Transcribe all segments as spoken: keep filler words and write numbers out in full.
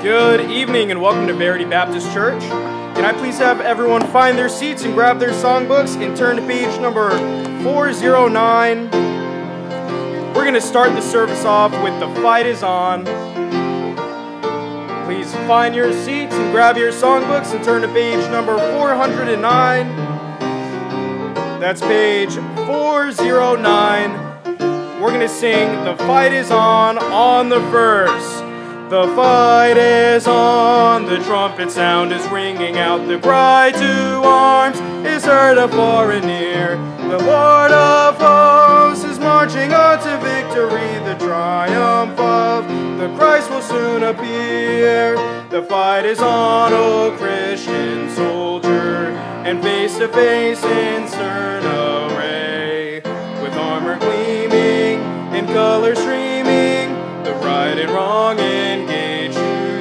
Good evening and welcome to Verity Baptist Church. Can I please have everyone find their seats and grab their songbooks and turn to page number four oh nine. We're going to start the service off with The Fight Is On. Please find your seats and grab your songbooks and turn to page number four oh nine. That's page four oh nine. We're going to sing The Fight Is On on the verse. The fight is on, the trumpet sound is ringing out, the cry to arms is heard afar and near. The Lord of hosts is marching on to victory, the triumph of the Christ will soon appear. The fight is on, O Christian soldier, and face to face in stern array, with armor gleaming and color streaming, the right and wrong engage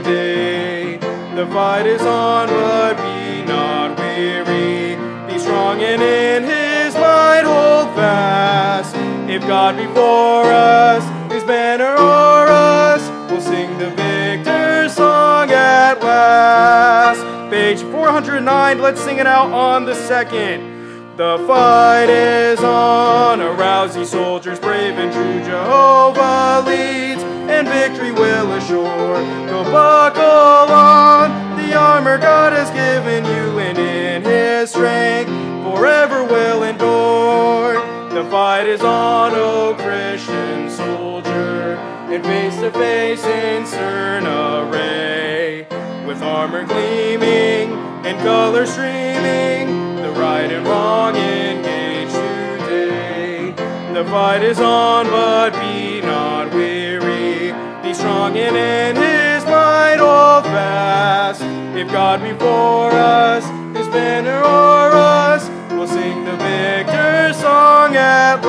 today. The fight is on, but be not weary. Be strong and in His might hold fast. If God before us, His banner o'er us, we'll sing the victor's song at last. Page four oh nine, let's sing it out on the second. The fight is on, arouse ye soldiers brave and true, Jehovah leads, and victory will assure. Go buckle on, the armor God has given you, and in His strength forever will endure. The fight is on, O Christian soldier, and face to face in stern array, with armor gleaming and color streaming, the right and wrong engage today. The fight is on, but be not weary. Be strong and in His might hold fast. If God before us, His banner o'er us, we'll sing the victor's song at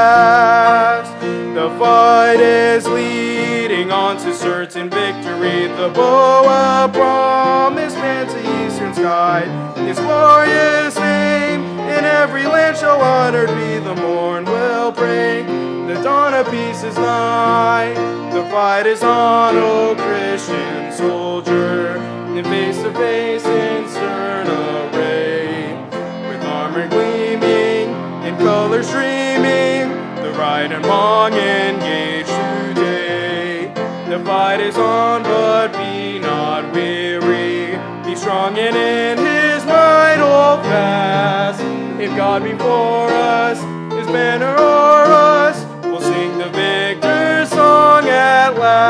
last. The fight is leading on to certain victory. The bow of promise pants the eastern sky. His glorious name in every land shall honored be. The morn will break, the dawn of peace is nigh. The fight is on, O Christian soldier, and face to face in stern array, with armor gleaming and color streaming, the right and wrong engage today. The fight is on, but be not weary. Be strong and in His might hold fast. If God before us, His banner o'er us, we'll sing the victor's song at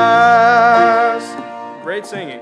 last. Great singing.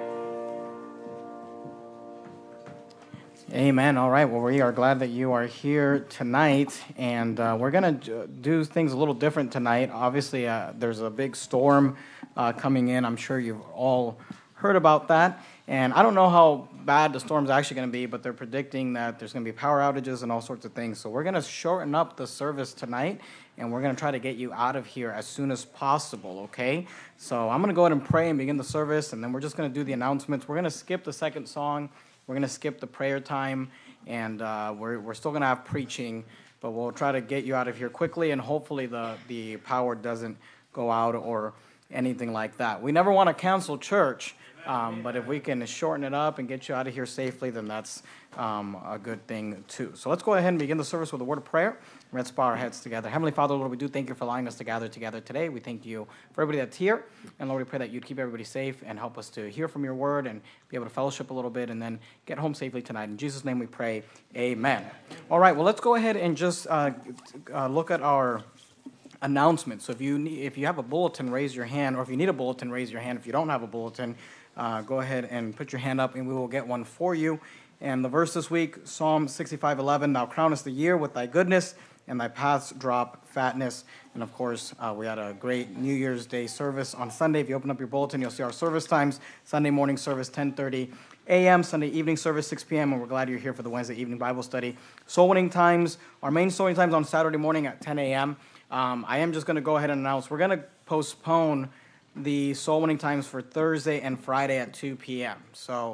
Amen. All right. Well, we are glad that you are here tonight, and uh, we're going to do things a little different tonight. Obviously, uh, there's a big storm uh, coming in. I'm sure you've all heard about that, and I don't know how bad the storm's actually going to be, but they're predicting that there's going to be power outages and all sorts of things. So we're going to shorten up the service tonight, and we're going to try to get you out of here as soon as possible, okay? So I'm going to go ahead and pray and begin the service, and then we're just going to do the announcements. We're going to skip the second song. We're going to skip the prayer time, and uh, we're we're still going to have preaching, but we'll try to get you out of here quickly, and hopefully the, the power doesn't go out or anything like that. We never want to cancel church, um, but if we can shorten it up and get you out of here safely, then that's um, a good thing too. So let's go ahead and begin the service with a word of prayer. Let's bow our heads together. Heavenly Father, Lord, we do thank you for allowing us to gather together today. We thank you for everybody that's here. And Lord, we pray that you'd keep everybody safe and help us to hear from your word and be able to fellowship a little bit and then get home safely tonight. In Jesus' name we pray, amen. All right, well, let's go ahead and just uh, uh, look at our announcements. So if you need, if you have a bulletin, raise your hand. Or if you need a bulletin, raise your hand. If you don't have a bulletin, uh, go ahead and put your hand up and we will get one for you. And the verse this week, Psalm sixty-five eleven, thou crownest the year with thy goodness, and thy paths drop fatness. And of course, uh, we had a great New Year's Day service on Sunday. If you open up your bulletin, you'll see our service times. Sunday morning service, ten thirty a.m., Sunday evening service, six p.m., and we're glad you're here for the Wednesday evening Bible study. Soul winning times, our main soul winning times on Saturday morning at ten a.m. Um, I am just going to go ahead and announce, we're going to postpone the soul winning times for Thursday and Friday at two p.m. So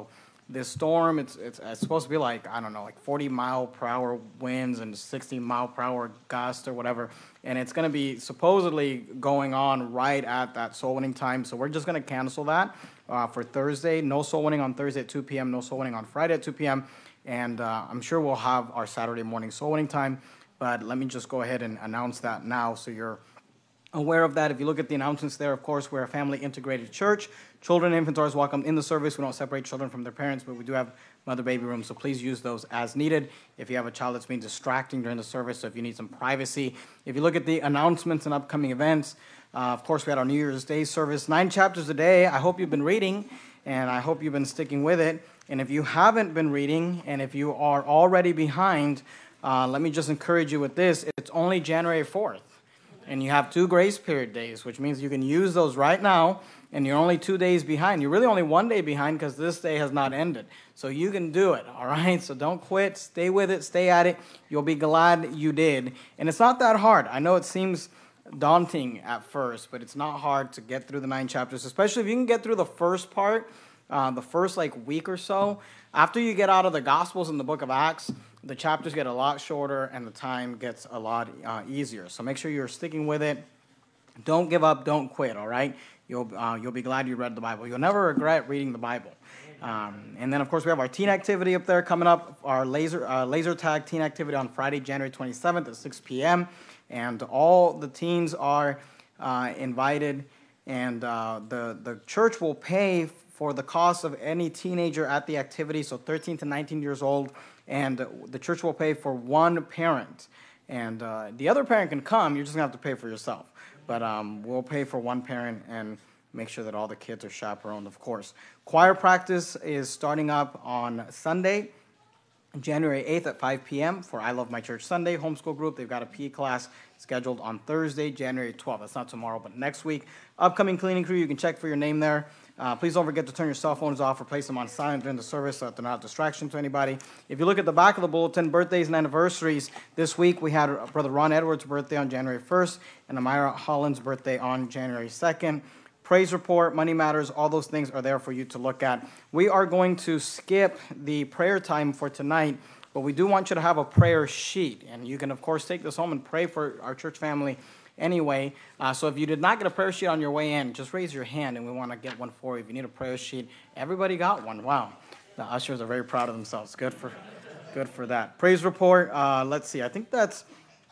this storm, it's, it's it's supposed to be like, I don't know, like forty mile per hour winds and sixty mile per hour gusts or whatever. And it's going to be supposedly going on right at that soul winning time. So we're just going to cancel that uh, for Thursday. No soul winning on Thursday at two p.m., no soul winning on Friday at two p.m. And uh, I'm sure we'll have our Saturday morning soul winning time. But let me just go ahead and announce that now so you're aware of that. If you look at the announcements there, of course, we're a family integrated church. Children and infants are welcome in the service. We don't separate children from their parents, but we do have mother baby rooms, so please use those as needed. If you have a child that's being distracting during the service, so if you need some privacy. If you look at the announcements and upcoming events, uh, of course, we had our New Year's Day service, nine chapters a day. I hope you've been reading, and I hope you've been sticking with it. And if you haven't been reading, and if you are already behind, uh, let me just encourage you with this. It's only January fourth. And you have two grace period days, which means you can use those right now, and you're only two days behind. You're really only one day behind because this day has not ended. So you can do it, all right? So don't quit. Stay with it. Stay at it. You'll be glad you did. And it's not that hard. I know it seems daunting at first, but it's not hard to get through the nine chapters, especially if you can get through the first part, uh, the first like week or so. After you get out of the Gospels and the book of Acts, the chapters get a lot shorter and the time gets a lot uh, easier. So make sure you're sticking with it. Don't give up. Don't quit, all right? You'll, uh, you'll be glad you read the Bible. You'll never regret reading the Bible. Um, and then, of course, we have our teen activity up there coming up, our laser uh, laser tag teen activity on Friday, January twenty-seventh at six p.m. And all the teens are uh, invited, and uh, the, the church will pay for the cost of any teenager at the activity, so thirteen to nineteen years old, and the church will pay for one parent. And uh, the other parent can come, you're just going to have to pay for yourself. But um, we'll pay for one parent and make sure that all the kids are chaperoned, of course. Choir practice is starting up on Sunday, January eighth at five p.m. for I Love My Church Sunday homeschool group. They've got a P E class scheduled on Thursday, January twelfth. That's not tomorrow, but next week. Upcoming cleaning crew, you can check for your name there. Uh, please don't forget to turn your cell phones off or place them on silent during the service so that they're not a distraction to anybody. If you look at the back of the bulletin, birthdays and anniversaries, this week we had Brother Ron Edwards' birthday on January first and Amira Holland's birthday on January second. Praise report, money matters, all those things are there for you to look at. We are going to skip the prayer time for tonight, but we do want you to have a prayer sheet. And you can, of course, take this home and pray for our church family anyway. Uh, so if you did not get a prayer sheet on your way in, just raise your hand and we want to get one for you. If you need a prayer sheet, everybody got one. Wow. The ushers are very proud of themselves. Good for, good for that. Praise report, uh, let's see. I think that's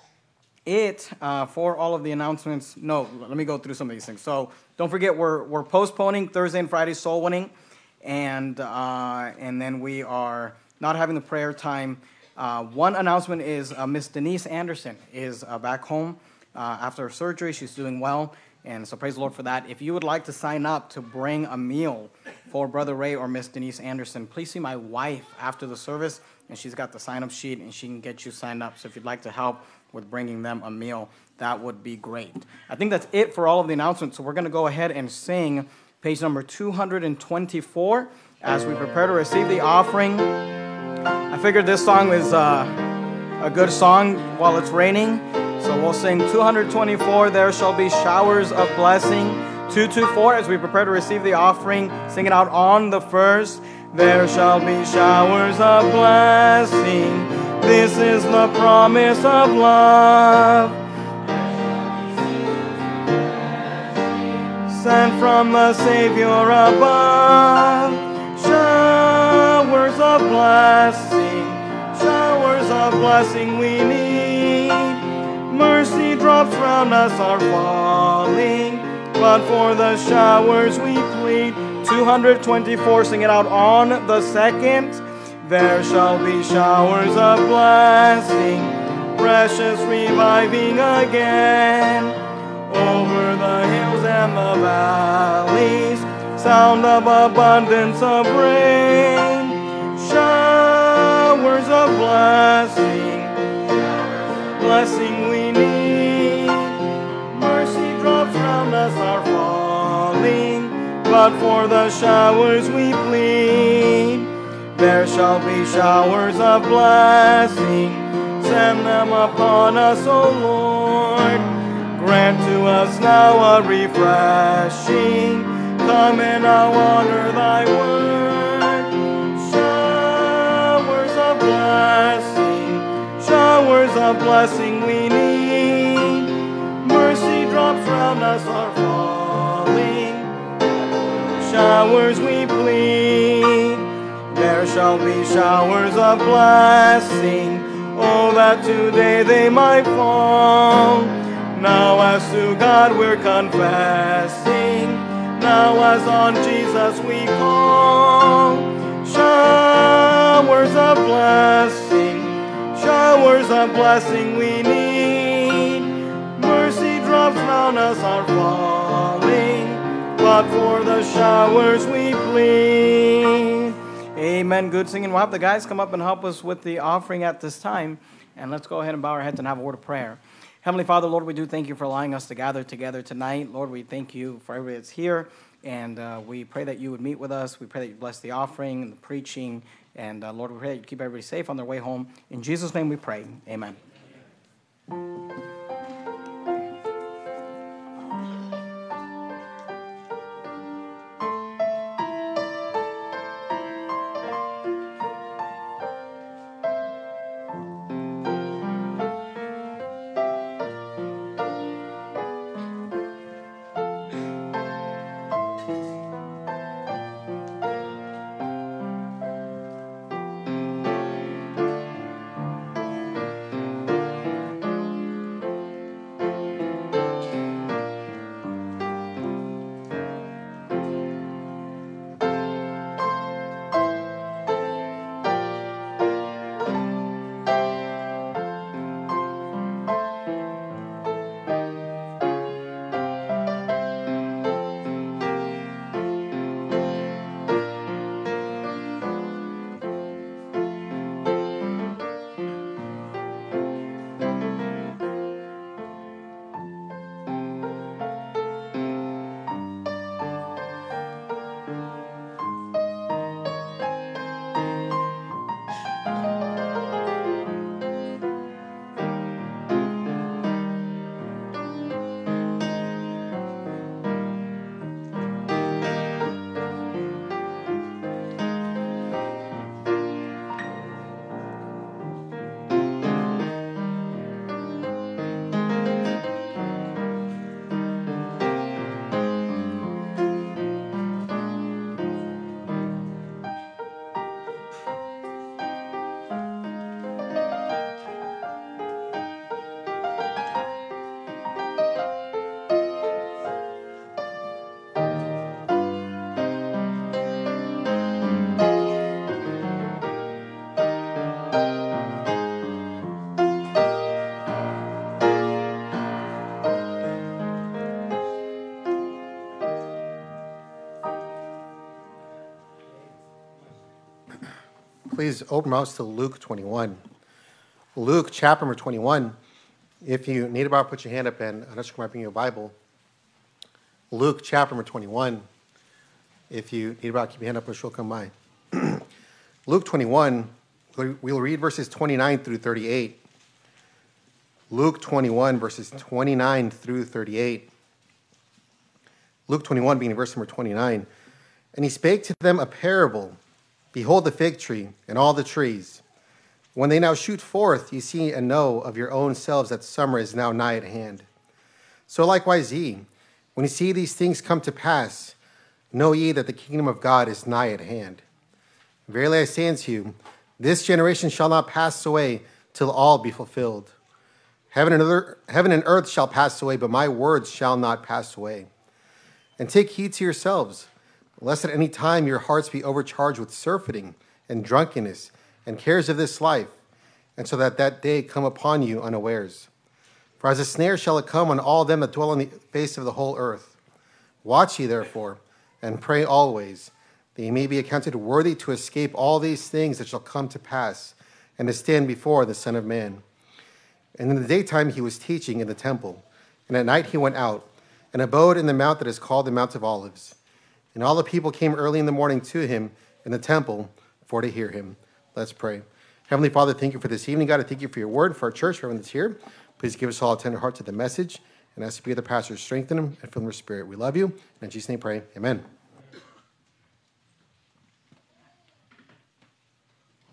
it uh, for all of the announcements. No, let me go through some of these things. So don't forget, we're we're postponing Thursday and Friday soul winning, and uh, and then we are not having the prayer time. Uh, one announcement is uh, Miss Denise Anderson is uh, back home uh, after her surgery. She's doing well, and so praise the Lord for that. If you would like to sign up to bring a meal for Brother Ray or Miss Denise Anderson, please see my wife after the service, and she's got the sign-up sheet, and she can get you signed up. So if you'd like to help with bringing them a meal, that would be great. I think that's it for all of the announcements, so we're going to go ahead and sing page number two hundred twenty-four as we prepare to receive the offering. I figured this song is uh, a good song while it's raining, so we'll sing two hundred twenty-four, There Shall Be Showers of Blessing, two twenty-four as we prepare to receive the offering, sing it out on the first. There shall be showers of blessing, this is the promise of love, sent from the Savior above. Showers of blessing, showers of blessing we need. Mercy drops round us are falling, but for the showers we plead. two hundred twenty-four, sing it out on the second. There shall be showers of blessing, precious reviving again. Over the hills and the valleys, sound of abundance of rain. Showers of blessing, blessing we need. Mercy drops round us are falling, but for the showers we plead. There shall be showers of blessing, send them upon us, O Lord. Grant to us now a refreshing, come and now honor thy word. of blessing we need. Mercy drops round us are falling. Showers we plead. There shall be showers of blessing. Oh, that today they might fall. Now as to God we're confessing. Now as on Jesus we call. Showers of blessing. Showers of blessing we need. Mercy drops round us are falling. But for the showers we plead. Amen. Good singing. We'll have the guys come up and help us with the offering at this time. And let's go ahead and bow our heads and have a word of prayer. Heavenly Father, Lord, we do thank you for allowing us to gather together tonight. Lord, we thank you for everybody that's here. And uh, we pray that you would meet with us. We pray that you bless the offering and the preaching. And uh, Lord, we pray that you keep everybody safe on their way home. In Jesus' name we pray. Amen. Please open your mouths to Luke twenty-one. Luke chapter number twenty-one. If you need a Bible, put your hand up and I'll might bring you a Bible. Luke chapter number twenty-one. If you need a Bible, keep your hand up and she'll come by. Luke twenty-one, we'll read verses twenty-nine through thirty-eight. Luke twenty-one, verses twenty-nine through thirty-eight. Luke twenty-one, beginning verse number twenty-nine. And he spake to them a parable. Behold the fig tree and all the trees. When they now shoot forth, ye see and know of your own selves that summer is now nigh at hand. So likewise ye, when ye see these things come to pass, know ye that the kingdom of God is nigh at hand. Verily I say unto you, this generation shall not pass away till all be fulfilled. Heaven and earth, heaven and earth shall pass away, but my words shall not pass away. And take heed to yourselves, lest at any time your hearts be overcharged with surfeiting and drunkenness and cares of this life, and so that that day come upon you unawares. For as a snare shall it come on all them that dwell on the face of the whole earth. Watch ye therefore, and pray always, that ye may be accounted worthy to escape all these things that shall come to pass, and to stand before the Son of Man. And in the daytime he was teaching in the temple, and at night he went out, and abode in the mount that is called the Mount of Olives. And all the people came early in the morning to him in the temple for to hear him. Let's pray. Heavenly Father, thank you for this evening. God, I thank you for your word, for our church, for everyone that's here. Please give us all a tender heart to the message. And ask you to be the pastor, strengthen him and fill him with spirit. We love you. And in Jesus' name pray. Amen.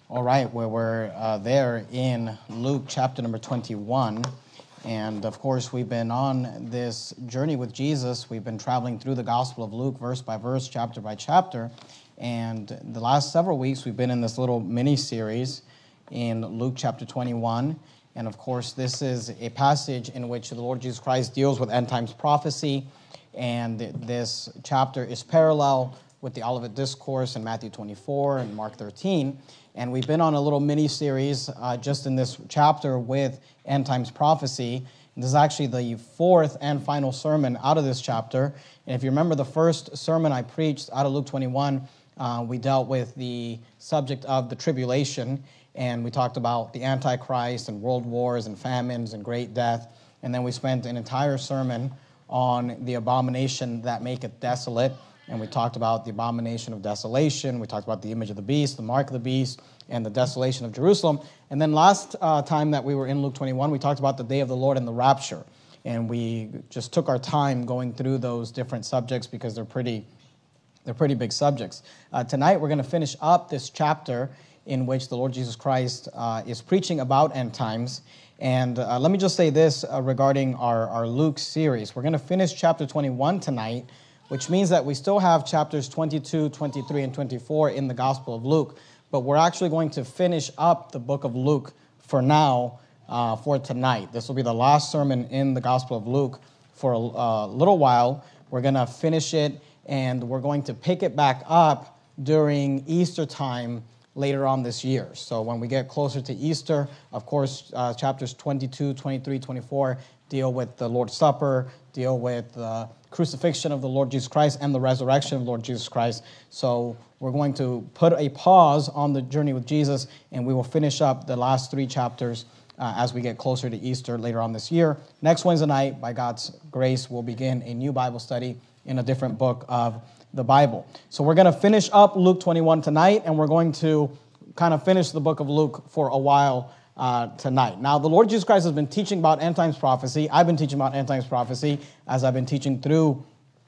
All right, well, we're uh, there in Luke chapter number twenty-one. And of course, we've been on this journey with Jesus. We've been traveling through the Gospel of Luke, verse by verse, chapter by chapter. And the last several weeks, we've been in this little mini-series in Luke chapter twenty-one. And of course, this is a passage in which the Lord Jesus Christ deals with end times prophecy. And this chapter is parallel with the Olivet Discourse in Matthew twenty-four and Mark thirteen. And we've been on a little mini-series uh, just in this chapter with end times prophecy. And this is actually the fourth and final sermon out of this chapter. And if you remember the first sermon I preached out of Luke twenty-one, uh, we dealt with the subject of the tribulation. And we talked about the Antichrist and world wars and famines and great death. And then we spent an entire sermon on the abomination that maketh desolate. And we talked about the abomination of desolation. We talked about the image of the beast, the mark of the beast, and the desolation of Jerusalem. And then last uh, time that we were in Luke twenty-one, we talked about the day of the Lord and the rapture. And we just took our time going through those different subjects because they're pretty, they're pretty big subjects. Uh, tonight we're going to finish up this chapter in which the Lord Jesus Christ uh, is preaching about end times. And uh, let me just say this uh, regarding our, our Luke series. We're going to finish chapter twenty-one tonight, which means that we still have chapters twenty-two, twenty-three, and twenty-four in the Gospel of Luke. But we're actually going to finish up the book of Luke for now, uh, for tonight. This will be the last sermon in the Gospel of Luke for a uh, little while. We're going to finish it, and we're going to pick it back up during Easter time later on this year. So when we get closer to Easter, of course, uh, chapters twenty-two, twenty-three, twenty-four deal with the Lord's Supper, deal with the crucifixion of the Lord Jesus Christ and the resurrection of the Lord Jesus Christ. So we're going to put a pause on the journey with Jesus, and we will finish up the last three chapters uh, as we get closer to Easter later on this year. Next Wednesday night, by God's grace, we'll begin a new Bible study in a different book of the Bible. So we're going to finish up Luke twenty-one tonight, and we're going to kind of finish the book of Luke for a while uh, tonight. Now, the Lord Jesus Christ has been teaching about end times prophecy. I've been teaching about end times prophecy as I've been teaching through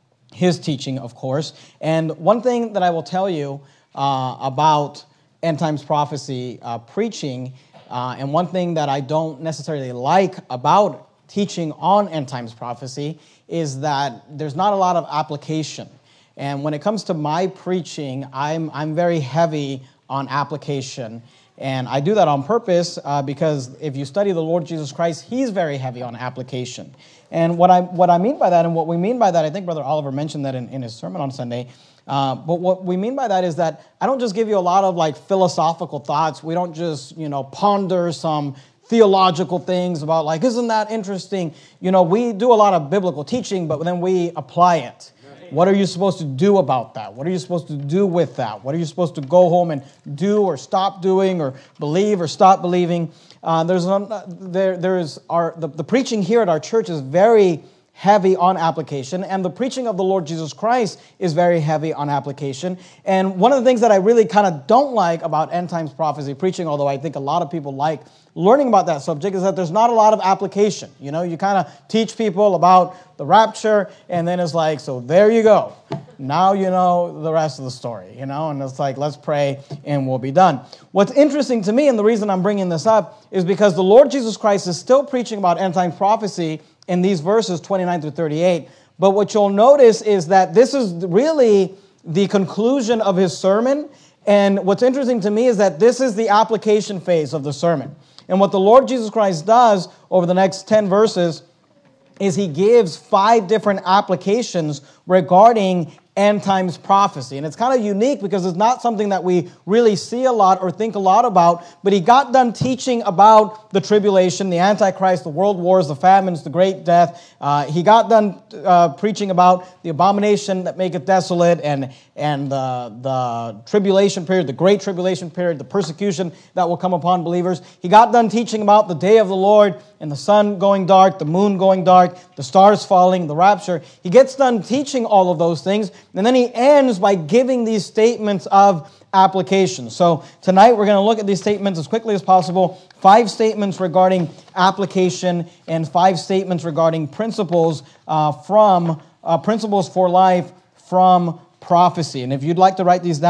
his teaching, of course. And one thing that I will tell you uh, about end times prophecy uh, preaching, uh, and one thing that I don't necessarily like about teaching on end times prophecy, is that there's not a lot of application. And when it comes to my preaching, I'm I'm very heavy on application. And I do that on purpose uh, because if you study the Lord Jesus Christ, he's very heavy on application. And what I what I mean by that, and what we mean by that, I think Brother Oliver mentioned that in, in his sermon on Sunday, uh, but what we mean by that is that I don't just give you a lot of like philosophical thoughts. We don't just, you know, ponder some theological things about like, isn't that interesting? You know, we do a lot of biblical teaching, but then we apply it. What are you supposed to do about that? What are you supposed to do with that? What are you supposed to go home and do or stop doing or believe or stop believing? Uh, there's uh, there there is our the, the preaching here at our church is very heavy on application, and the preaching of the Lord Jesus Christ is very heavy on application. And one of the things that I really kind of don't like about end times prophecy preaching, although I think a lot of people like learning about that subject, is that there's not a lot of application. You know, you kind of teach people about the rapture, and then it's like, so there you go. Now you know the rest of the story, you know, and it's like, let's pray and we'll be done. What's interesting to me, and the reason I'm bringing this up, is because the Lord Jesus Christ is still preaching about end time prophecy in these verses twenty-nine through thirty-eight. But what you'll notice is that this is really the conclusion of his sermon. And what's interesting to me is that this is the application phase of the sermon. And what the Lord Jesus Christ does over the next ten verses is he gives five different applications regarding end times prophecy. And it's kind of unique because it's not something that we really see a lot or think a lot about, but he got done teaching about the tribulation, the Antichrist, the world wars, the famines, the great death. Uh, he got done uh, preaching about the abomination that maketh desolate and, and the, the tribulation period, the great tribulation period, the persecution that will come upon believers. He got done teaching about the day of the Lord and the sun going dark, the moon going dark, the stars falling, the rapture. He gets done teaching all of those things, and then he ends by giving these statements of application. So tonight we're going to look at these statements as quickly as possible. Five statements regarding application and five statements regarding principles uh, from uh, principles for life from prophecy. And if you'd like to write these down,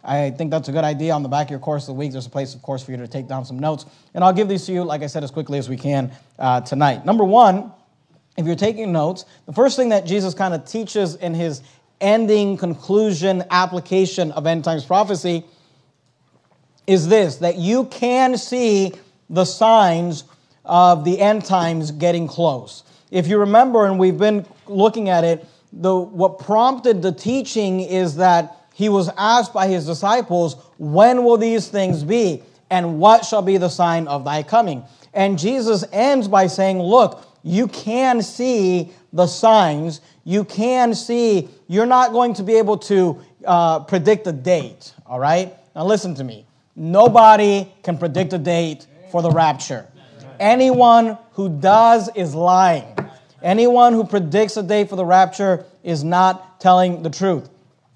I think that's a good idea. On the back of your course of the week, there's a place, of course, for you to take down some notes. And I'll give these to you, like I said, as quickly as we can uh, tonight. Number one, if you're taking notes, the first thing that Jesus kind of teaches in his ending, conclusion, application of end times prophecy is this, that you can see the signs of the end times getting close. If you remember, and we've been looking at it, the what prompted the teaching is that he was asked by his disciples, when will these things be? And what shall be the sign of thy coming? And Jesus ends by saying, look, you can see the signs. You can see, you're not going to be able to uh, predict a date, all right? Now listen to me. Nobody can predict a date for the rapture. Anyone who does is lying. Anyone who predicts a date for the rapture is not telling the truth.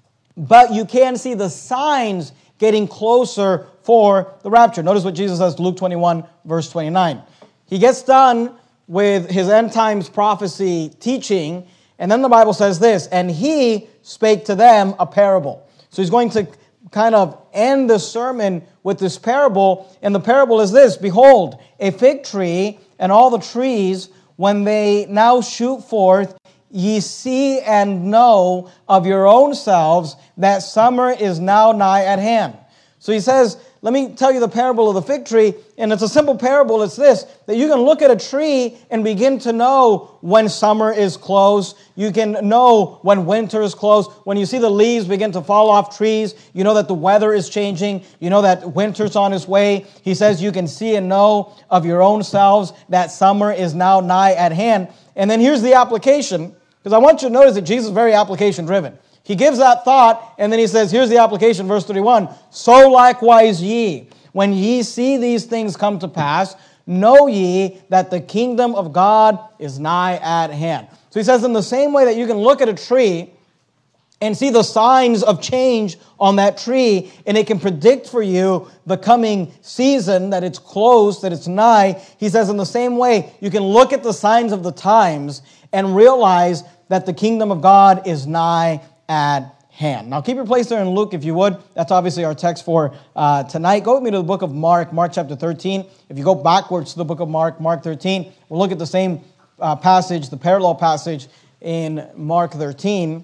But you can see the signs getting closer for the rapture. Notice what Jesus says, Luke twenty-one, verse twenty-nine. He gets done with his end times prophecy teaching, and then the Bible says this, and he spake to them a parable. So he's going to kind of end the sermon with this parable, and the parable is this, behold, a fig tree and all the trees, when they now shoot forth, ye see and know of your own selves that summer is now nigh at hand. So he says, let me tell you the parable of the fig tree, and it's a simple parable. It's this, that you can look at a tree and begin to know when summer is close. You can know when winter is close. When you see the leaves begin to fall off trees, you know that the weather is changing. You know that winter's on its way. He says you can see and know of your own selves that summer is now nigh at hand. And then here's the application, because I want you to notice that Jesus is very application-driven. He gives that thought, and then he says, here's the application, verse thirty-one. So likewise ye, when ye see these things come to pass, know ye that the kingdom of God is nigh at hand. So he says, in the same way that you can look at a tree and see the signs of change on that tree, and it can predict for you the coming season, that it's close, that it's nigh. He says, in the same way, you can look at the signs of the times and realize that the kingdom of God is nigh at hand. Now keep your place there in Luke if you would. That's obviously our text for uh, tonight. Go with me to the book of Mark, Mark chapter thirteen. If you go backwards to the book of Mark, Mark thirteen, we'll look at the same uh, passage, the parallel passage in Mark thirteen.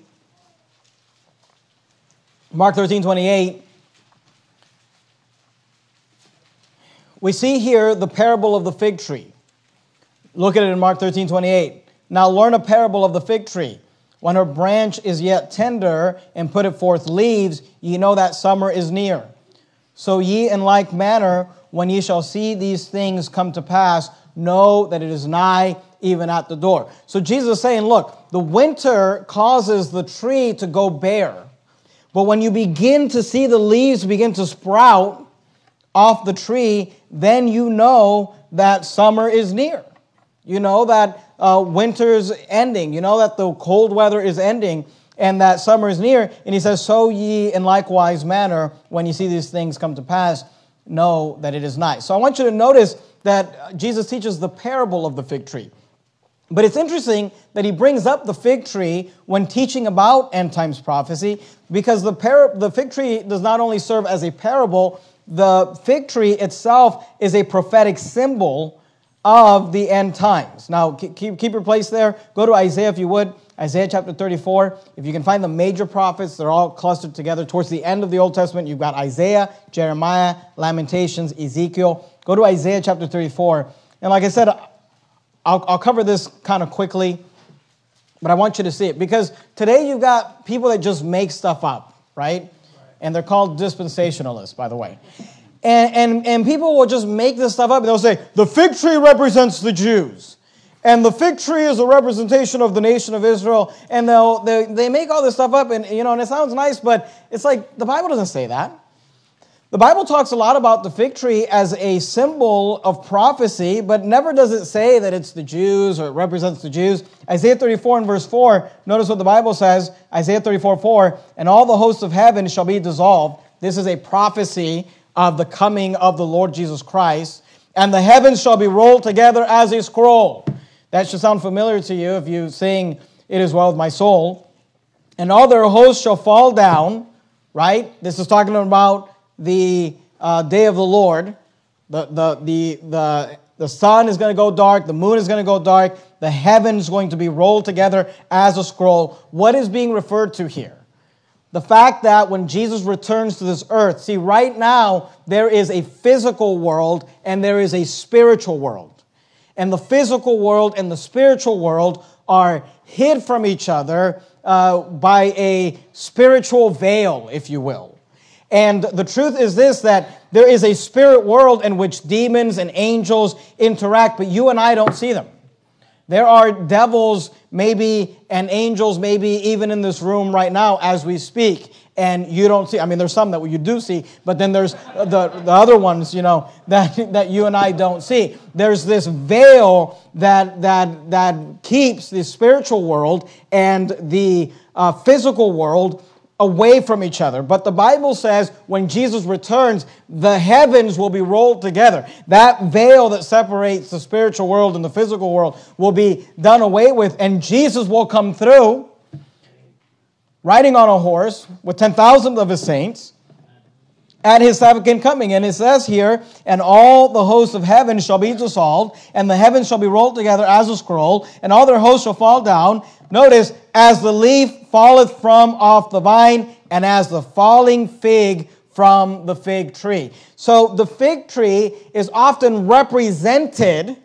Mark thirteen, twenty-eight. We see here the parable of the fig tree. Look at it in Mark thirteen, twenty-eight. Now learn a parable of the fig tree. When her branch is yet tender and putteth forth leaves, ye know that summer is near. So ye in like manner, when ye shall see these things come to pass, know that it is nigh, even at the door. So Jesus is saying, look, the winter causes the tree to go bare. But when you begin to see the leaves begin to sprout off the tree, then you know that summer is near. You know that uh, winter's ending. You know that the cold weather is ending and that summer is near. And he says, so ye in likewise manner, when you see these things come to pass, know that it is nigh. So I want you to notice that Jesus teaches the parable of the fig tree. But it's interesting that he brings up the fig tree when teaching about end times prophecy, because the, par- the fig tree does not only serve as a parable, the fig tree itself is a prophetic symbol of the end times. Now, keep, keep your place there. Go to Isaiah if you would. Isaiah chapter thirty-four. If you can find the major prophets, they're all clustered together. Towards the end of the Old Testament, you've got Isaiah, Jeremiah, Lamentations, Ezekiel. Go to Isaiah chapter thirty-four. And like I said, I'll, I'll cover this kind of quickly, but I want you to see it. Because today you've got people that just make stuff up, right? And they're called dispensationalists, by the way. And, and, and people will just make this stuff up, and they'll say, the fig tree represents the Jews. And the fig tree is a representation of the nation of Israel. And they'll, they, they make all this stuff up, and, you know, and it sounds nice, but it's like the Bible doesn't say that. The Bible talks a lot about the fig tree as a symbol of prophecy, but never does it say that it's the Jews or it represents the Jews. Isaiah thirty-four and verse four, notice what the Bible says, Isaiah thirty-four, four, and all the hosts of heaven shall be dissolved. This is a prophecy of the coming of the Lord Jesus Christ. And the heavens shall be rolled together as a scroll. That should sound familiar to you if you sing, It Is Well With My Soul. And all their hosts shall fall down. right? This is talking about the uh, day of the Lord. The, the, the, the, the sun is going to go dark. The moon is going to go dark. The heavens is going to be rolled together as a scroll. What is being referred to here? The fact that when Jesus returns to this earth, see, right now, there is a physical world and there is a spiritual world. And the physical world and the spiritual world are hid from each other uh, by a spiritual veil, if you will. And the truth is this, that there is a spirit world in which demons and angels interact, but you and I don't see them. There are devils, maybe, and angels, maybe, even in this room right now as we speak, and you don't see. I mean, there's some that you do see, but then there's the, the other ones, you know, that, that you and I don't see. There's this veil that, that, that keeps the spiritual world and the uh, physical world away from each other. But the Bible says when Jesus returns, the heavens will be rolled together. That veil that separates the spiritual world and the physical world will be done away with, and Jesus will come through riding on a horse with ten thousand of his saints at his second coming. And it says here, and all the hosts of heaven shall be dissolved, and the heavens shall be rolled together as a scroll, and all their hosts shall fall down. Notice, as the leaf falleth from off the vine, and as the falling fig from the fig tree. So the fig tree is often represented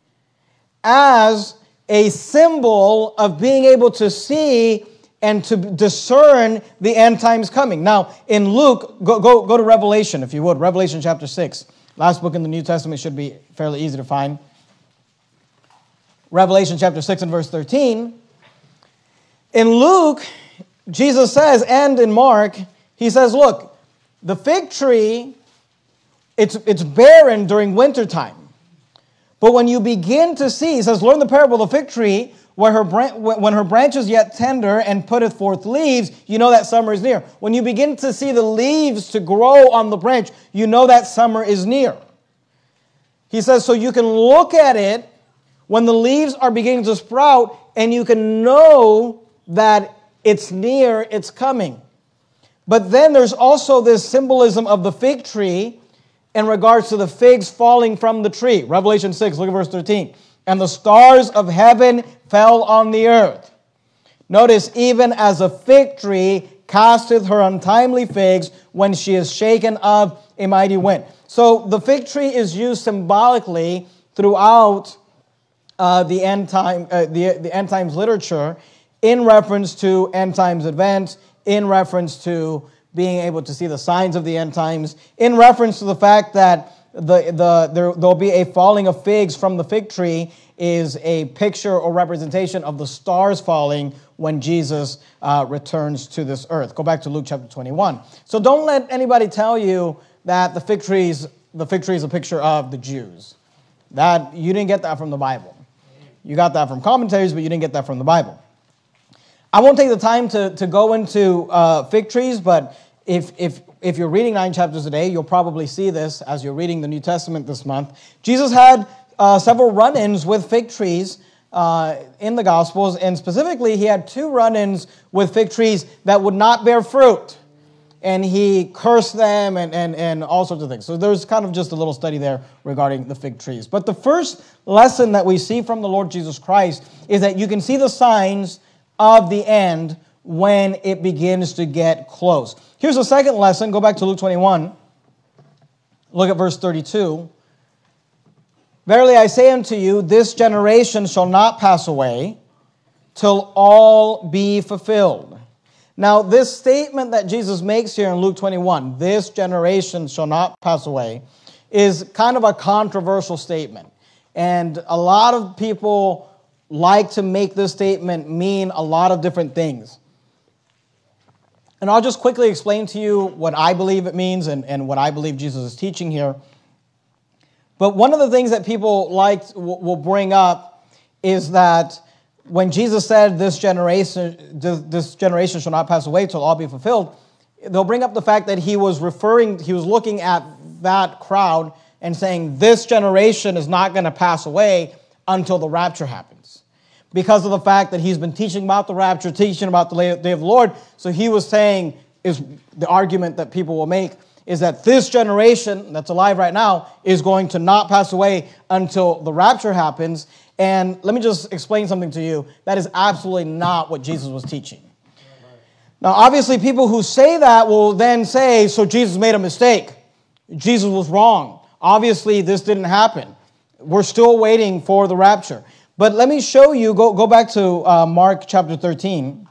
as a symbol of being able to see and to discern the end times coming. Now, in Luke, go, go, go to Revelation, if you would. Revelation chapter six. Last book in the New Testament, should be fairly easy to find. Revelation chapter six and verse thirteen. In Luke, Jesus says, and in Mark, he says, look, the fig tree, it's, it's barren during wintertime. But when you begin to see, he says, learn the parable of the fig tree, where her bran- when her branch is yet tender and putteth forth leaves, you know that summer is near. When you begin to see the leaves to grow on the branch, you know that summer is near. He says, so you can look at it when the leaves are beginning to sprout, and you can know that it's near, it's coming. But then there's also this symbolism of the fig tree in regards to the figs falling from the tree. Revelation six, look at verse thirteen. And the stars of heaven fell on the earth. Notice, even as a fig tree casteth her untimely figs when she is shaken of a mighty wind. So the fig tree is used symbolically throughout uh, the end time, uh, the, the end times literature, in reference to end times events, in reference to being able to see the signs of the end times, in reference to the fact that the, the, there will be a falling of figs from the fig tree is a picture or representation of the stars falling when Jesus uh, returns to this earth. Go back to Luke chapter twenty-one. So don't let anybody tell you that the fig trees, the fig tree is a picture of the Jews. That you didn't get that from the Bible. You got that from commentaries, but you didn't get that from the Bible. I won't take the time to, to go into uh, fig trees, but if, if, if you're reading nine chapters a day, you'll probably see this as you're reading the New Testament this month. Jesus had uh, several run-ins with fig trees uh, in the Gospels, and specifically he had two run-ins with fig trees that would not bear fruit. And he cursed them and, and, and all sorts of things. So there's kind of just a little study there regarding the fig trees. But the first lesson that we see from the Lord Jesus Christ is that you can see the signs of the end when it begins to get close. Here's the second lesson. Go back to Luke twenty-one. Look at verse thirty-two. Verily I say unto you, this generation shall not pass away till all be fulfilled. Now, this statement that Jesus makes here in Luke twenty-one, this generation shall not pass away, is kind of a controversial statement. And a lot of people like to make this statement mean a lot of different things. And I'll just quickly explain to you what I believe it means and, and what I believe Jesus is teaching here. But one of the things that people like will bring up is that when Jesus said this generation, this generation shall not pass away till all be fulfilled, they'll bring up the fact that he was referring, he was looking at that crowd and saying this generation is not going to pass away until the rapture happens. Because of the fact that he's been teaching about the rapture, teaching about the day of the Lord. So he was saying, is the argument that people will make, is that this generation that's alive right now is going to not pass away until the rapture happens. And let me just explain something to you. That is absolutely not what Jesus was teaching. Now, obviously, people who say that will then say, so Jesus made a mistake. Jesus was wrong. Obviously, this didn't happen. We're still waiting for the rapture. But let me show you, go, go back to uh, Mark chapter thirteen,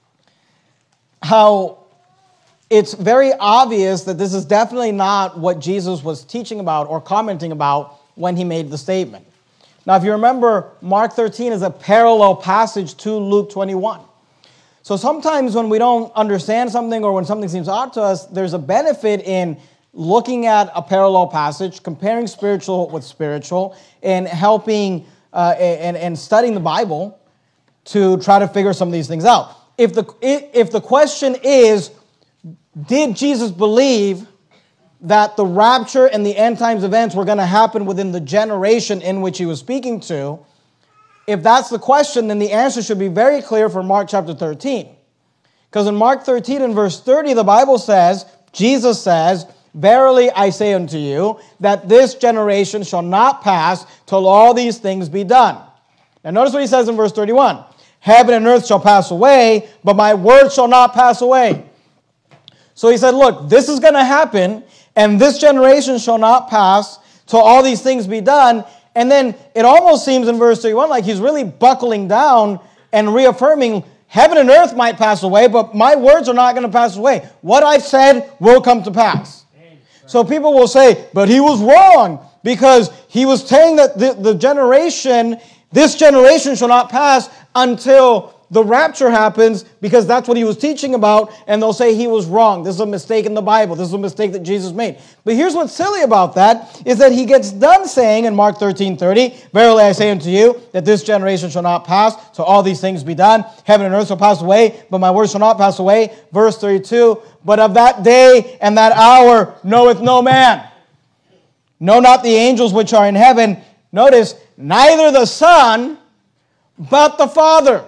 how it's very obvious that this is definitely not what Jesus was teaching about or commenting about when he made the statement. Now, if you remember, Mark thirteen is a parallel passage to Luke twenty-one. So sometimes when we don't understand something or when something seems odd to us, there's a benefit in looking at a parallel passage, comparing spiritual with spiritual, and helping uh, and, and studying the Bible to try to figure some of these things out. If the if the question is, did Jesus believe that the rapture and the end times events were going to happen within the generation in which he was speaking to? If that's the question, then the answer should be very clear for Mark chapter thirteen. Because in Mark thirteen and verse thirty, the Bible says, Jesus says, verily I say unto you, that this generation shall not pass till all these things be done. Now notice what he says in verse thirty-one. Heaven and earth shall pass away, but my word shall not pass away. So he said, look, this is going to happen, and this generation shall not pass till all these things be done. And then it almost seems in verse thirty-one like he's really buckling down and reaffirming heaven and earth might pass away, but my words are not going to pass away. What I've said will come to pass. So people will say, but he was wrong because he was saying that the, the generation, this generation shall not pass until the rapture happens, because that's what he was teaching about, and they'll say he was wrong. This is a mistake in the Bible. This is a mistake that Jesus made. But here's what's silly about that, is that he gets done saying in Mark thirteen thirty, verily I say unto you, that this generation shall not pass, till all these things be done. Heaven and earth shall pass away, but my words shall not pass away. Verse thirty-two, but of that day and that hour knoweth no man. No, not the angels which are in heaven. Notice, neither the Son, but the Father.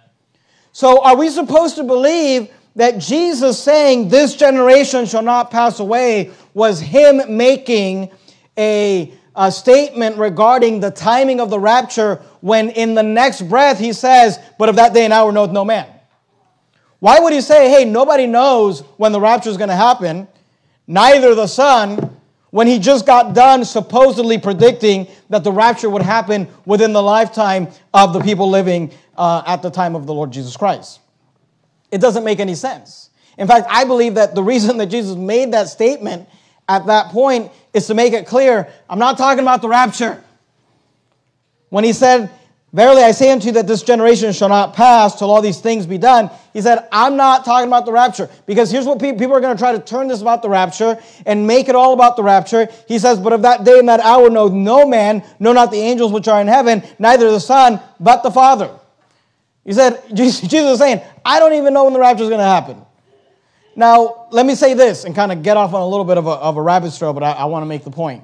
So are we supposed to believe that Jesus saying this generation shall not pass away was him making a, a statement regarding the timing of the rapture, when in the next breath he says, but of that day and hour knoweth no man? Why would he say, hey, nobody knows when the rapture is going to happen, neither the Son, when he just got done supposedly predicting that the rapture would happen within the lifetime of the people living uh, at the time of the Lord Jesus Christ? It doesn't make any sense. In fact, I believe that the reason that Jesus made that statement at that point is to make it clear, I'm not talking about the rapture. When he said, verily I say unto you that this generation shall not pass till all these things be done, he said, I'm not talking about the rapture. Because here's what people, people are going to try to turn this about the rapture and make it all about the rapture. He says, but of that day and that hour know no man, no not the angels which are in heaven, neither the Son, but the Father. He said, Jesus is saying, I don't even know when the rapture is going to happen. Now, let me say this and kind of get off on a little bit of a, of a rabbit trail, but I, I want to make the point.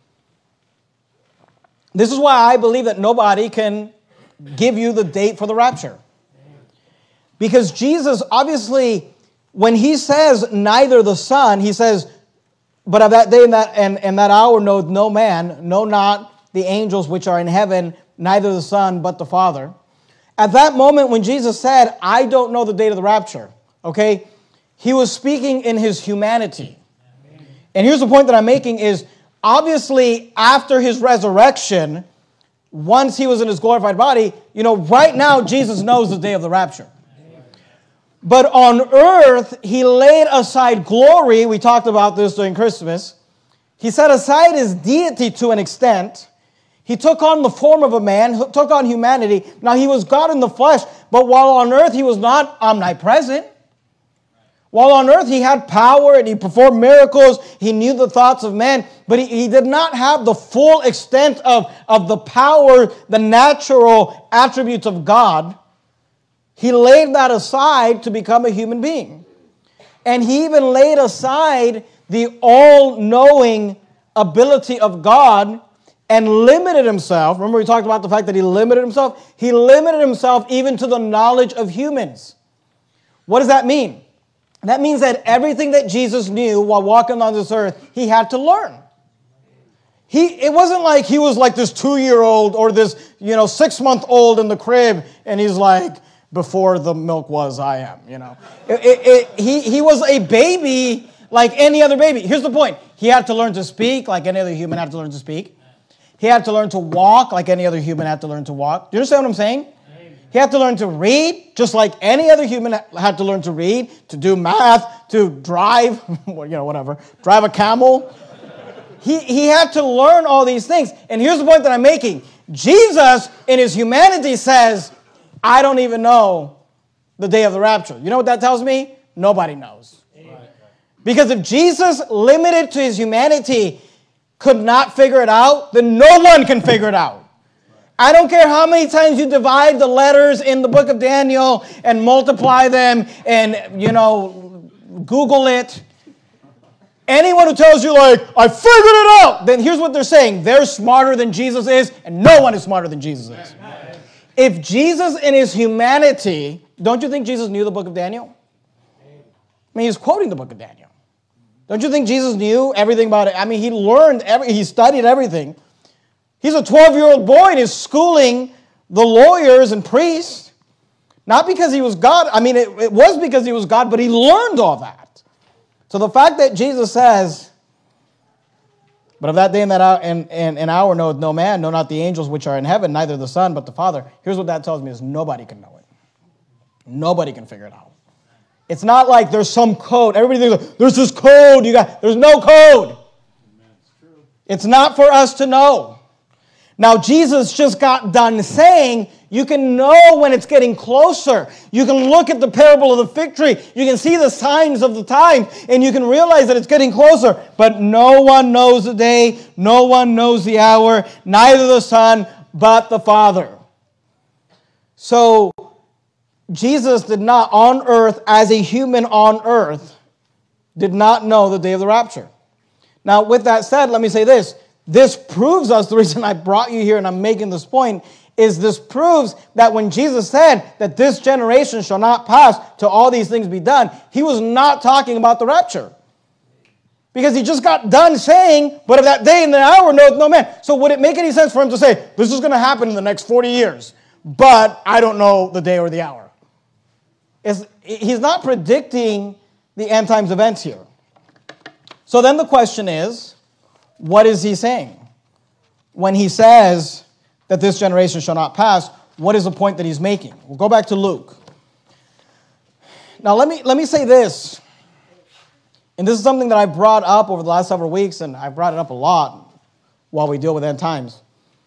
This is why I believe that nobody can give you the date for the rapture. Because Jesus, obviously, when he says neither the Son, he says, but of that day and that, and, and that hour knoweth no man, no not the angels which are in heaven, neither the Son, but the Father. At that moment when Jesus said, I don't know the date of the rapture, okay, he was speaking in his humanity. And here's the point that I'm making is, obviously, after his resurrection, once he was in his glorified body, you know, right now, Jesus knows the day of the rapture. But on earth, he laid aside glory. We talked about this during Christmas. He set aside his deity to an extent. He took on the form of a man, took on humanity. Now, he was God in the flesh, but while on earth, he was not omnipresent. While on earth, he had power and he performed miracles. He knew the thoughts of men, but he, he did not have the full extent of, of the power, the natural attributes of God. He laid that aside to become a human being. And he even laid aside the all-knowing ability of God and limited himself. Remember we talked about the fact that he limited himself? He limited himself even to the knowledge of humans. What does that mean? That means that everything that Jesus knew while walking on this earth, he had to learn. He, it wasn't like he was like this two-year-old or this, you know, six-month-old in the crib, and he's like, before the milk was, I am, you know. It, it, it, he, he was a baby like any other baby. Here's the point. He had to learn to speak like any other human had to learn to speak. He had to learn to walk like any other human had to learn to walk. Do you understand what I'm saying? He had to learn to read, just like any other human had to learn to read, to do math, to drive, you know, whatever, drive a camel. He, he had to learn all these things. And here's the point that I'm making. Jesus, in his humanity, says, I don't even know the day of the rapture. You know what that tells me? Nobody knows. Because if Jesus, limited to his humanity, could not figure it out, then no one can figure it out. I don't care how many times you divide the letters in the book of Daniel and multiply them and, you know, Google it. Anyone who tells you, like, I figured it out, then here's what they're saying. They're smarter than Jesus is, and no one is smarter than Jesus is. If Jesus in his humanity, don't you think Jesus knew the book of Daniel? I mean, he's quoting the book of Daniel. Don't you think Jesus knew everything about it? I mean, he learned, every, he studied everything. He's a twelve-year-old boy and is schooling the lawyers and priests. Not because he was God. I mean, it, it was because he was God, but he learned all that. So the fact that Jesus says, but of that day and that hour, and, and, and hour knoweth no man, no not the angels which are in heaven, neither the Son, but the Father. Here's what that tells me is nobody can know it. Nobody can figure it out. It's not like there's some code. Everybody thinks, like, there's this code you got. There's no code. It's not for us to know. Now, Jesus just got done saying, you can know when it's getting closer. You can look at the parable of the fig tree. You can see the signs of the time, and you can realize that it's getting closer. But no one knows the day. No one knows the hour. Neither the Son, but the Father. So, Jesus did not on earth, as a human on earth, did not know the day of the rapture. Now, with that said, let me say this. This proves us, the reason I brought you here and I'm making this point, is this proves that when Jesus said that this generation shall not pass till all these things be done, he was not talking about the rapture. Because he just got done saying, but of that day and the hour knoweth no man. So would it make any sense for him to say, this is going to happen in the next forty years, but I don't know the day or the hour? It's, he's not predicting the end times events here. So then the question is, what is he saying? When he says that this generation shall not pass, what is the point that he's making? We'll go back to Luke. Now let me, let me say this, and this is something that I brought up over the last several weeks, and I brought it up a lot while we deal with end times,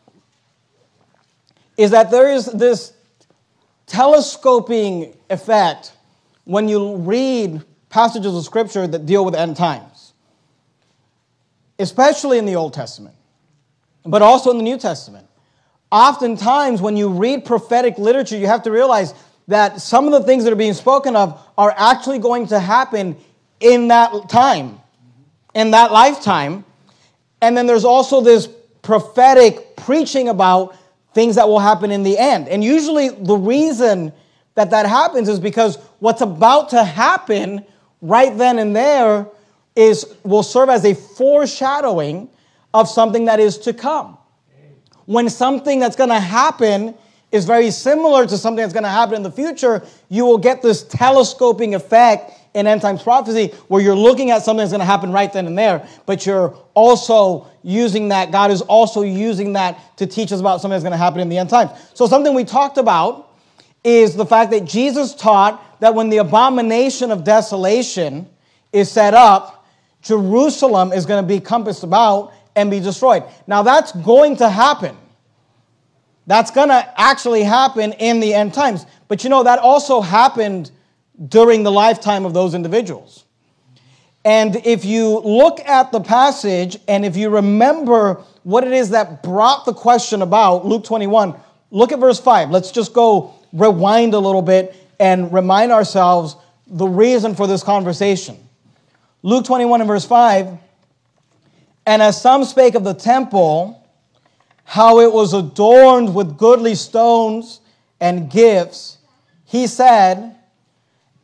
is that there is this telescoping effect when you read passages of Scripture that deal with end times, especially in the Old Testament, but also in the New Testament. Oftentimes, when you read prophetic literature, you have to realize that some of the things that are being spoken of are actually going to happen in that time, in that lifetime. And then there's also this prophetic preaching about things that will happen in the end. And usually the reason that that happens is because what's about to happen right then and there is will serve as a foreshadowing of something that is to come. When something that's going to happen is very similar to something that's going to happen in the future, you will get this telescoping effect in end times prophecy where you're looking at something that's going to happen right then and there, but you're also using that, God is also using that to teach us about something that's going to happen in the end times. So something we talked about is the fact that Jesus taught that when the abomination of desolation is set up, Jerusalem is going to be compassed about and be destroyed. Now that's going to happen. That's going to actually happen in the end times. But you know, that also happened during the lifetime of those individuals. And if you look at the passage, and if you remember what it is that brought the question about, Luke twenty-one, look at verse five. Let's just go rewind a little bit and remind ourselves the reason for this conversation. Luke twenty-one and verse five, and as some spake of the temple, how it was adorned with goodly stones and gifts, he said,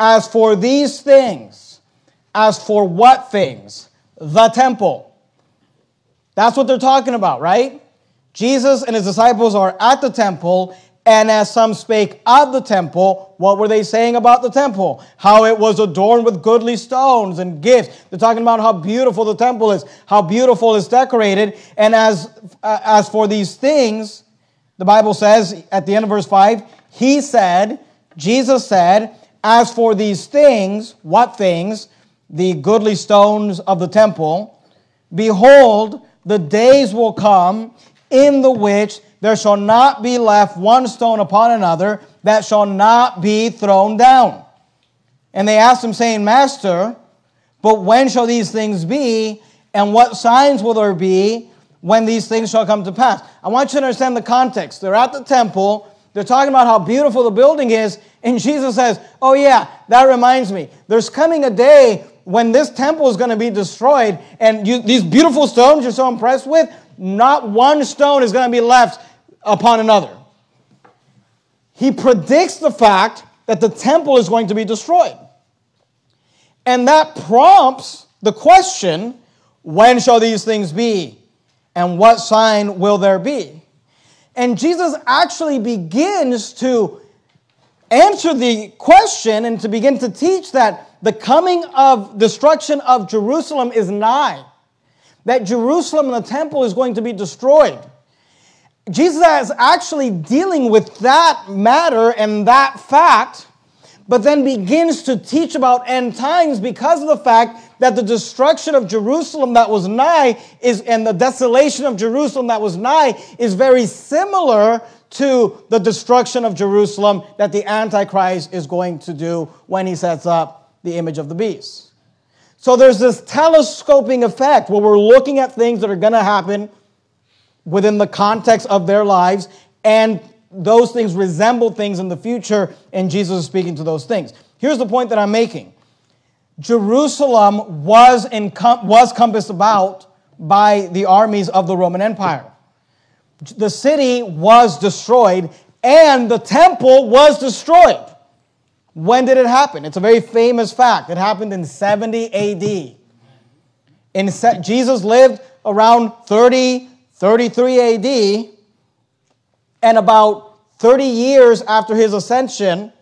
As for these things, as for what things? The temple. That's what they're talking about, right? Jesus and his disciples are at the temple, and as some spake of the temple, what were they saying about the temple? How it was adorned with goodly stones and gifts. They're talking about how beautiful the temple is, how beautiful it's decorated. And as, uh, as for these things, the Bible says at the end of verse five, he said, Jesus said, as for these things, what things? The goodly stones of the temple, behold, the days will come in the which there shall not be left one stone upon another that shall not be thrown down. And they asked him, saying, Master, but when shall these things be, and what signs will there be when these things shall come to pass? I want you to understand the context. They're at the temple. They're talking about how beautiful the building is, and Jesus says, oh yeah, that reminds me. There's coming a day when this temple is going to be destroyed, and you, these beautiful stones you're so impressed with, not one stone is going to be left upon another. He predicts the fact that the temple is going to be destroyed. And that prompts the question, when shall these things be? And what sign will there be? And Jesus actually begins to answer the question and to begin to teach that the coming of destruction of Jerusalem is nigh. That Jerusalem and the temple is going to be destroyed. Jesus is actually dealing with that matter and that fact, but then begins to teach about end times because of the fact that the destruction of Jerusalem that was nigh is, and the desolation of Jerusalem that was nigh is very similar to the destruction of Jerusalem that the Antichrist is going to do when he sets up the image of the beast. So there's this telescoping effect where we're looking at things that are going to happen within the context of their lives, and those things resemble things in the future, and Jesus is speaking to those things. Here's the point that I'm making. Jerusalem was, encom- was compassed about by the armies of the Roman Empire. The city was destroyed, and the temple was destroyed. When did it happen? It's a very famous fact. It happened in seventy A D. In se- Jesus lived around thirty, thirty-three A D, and about thirty years after his ascension,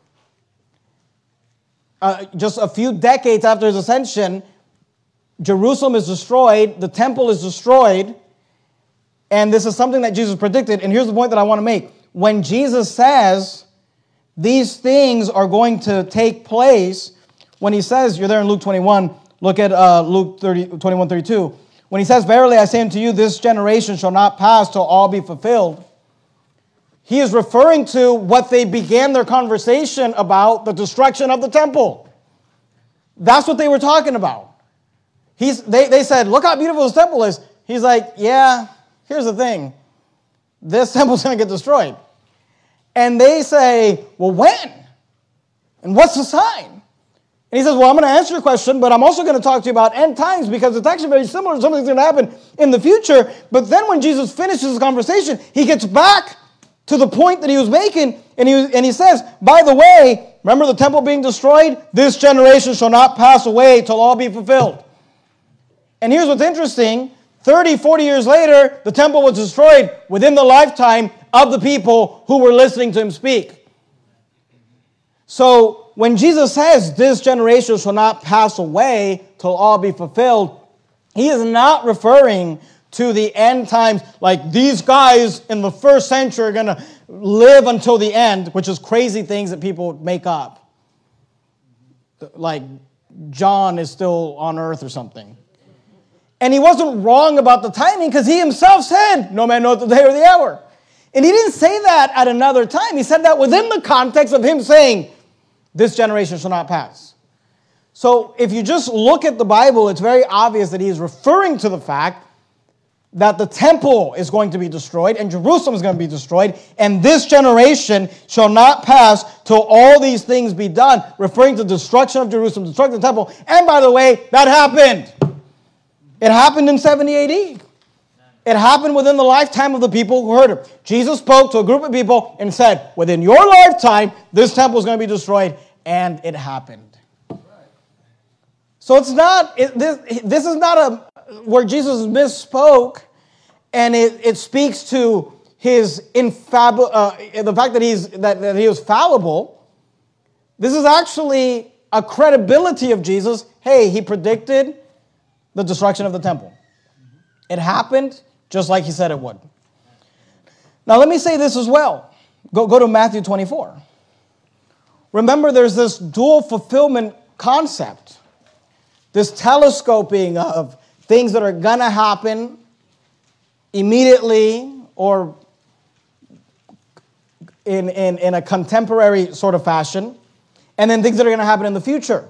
uh, just a few decades after his ascension, Jerusalem is destroyed, the temple is destroyed, and this is something that Jesus predicted, and here's the point that I want to make. When Jesus says these things are going to take place, when he says, you're there in Luke twenty-one, look at uh, Luke thirty, twenty-one, thirty-two. When he says, verily I say unto you, this generation shall not pass till all be fulfilled, he is referring to what they began their conversation about, the destruction of the temple. That's what they were talking about. He's, they, they said, look how beautiful this temple is. He's like, yeah, here's the thing. This temple's going to get destroyed. And they say, well, when? And what's the sign? And he says, well, I'm going to answer your question, but I'm also going to talk to you about end times because it's actually very similar to something that's going to happen in the future. But then when Jesus finishes his conversation, he gets back to the point that he was making, and he, and he says, by the way, remember the temple being destroyed? This generation shall not pass away till all be fulfilled. And here's what's interesting. thirty, forty years later, the temple was destroyed within the lifetime of the people who were listening to him speak. So when Jesus says, this generation shall not pass away till all be fulfilled, he is not referring to the end times, like these guys in the first century are going to live until the end, which is crazy things that people make up. Like John is still on earth or something. And he wasn't wrong about the timing because he himself said, no man knows the day or the hour. And he didn't say that at another time. He said that within the context of him saying, this generation shall not pass. So if you just look at the Bible, it's very obvious that he is referring to the fact that the temple is going to be destroyed and Jerusalem is going to be destroyed, and this generation shall not pass till all these things be done, referring to destruction of Jerusalem, destruction of the temple. And by the way, that happened. It happened in seventy A D. It happened within the lifetime of the people who heard him. Jesus spoke to a group of people and said, within your lifetime, this temple is going to be destroyed. and it happened. So it's not, it, this, this is not a where Jesus misspoke, and it, it speaks to his infallible, uh, the fact that he's that, that he was fallible. This is actually a credibility of Jesus. Hey, he predicted the destruction of the temple. It happened just like he said it would. Now let me say this as well. Go, go to Matthew twenty-four. Remember, there's this dual fulfillment concept. This telescoping of things that are going to happen immediately or in, in, in a contemporary sort of fashion, and then things that are going to happen in the future.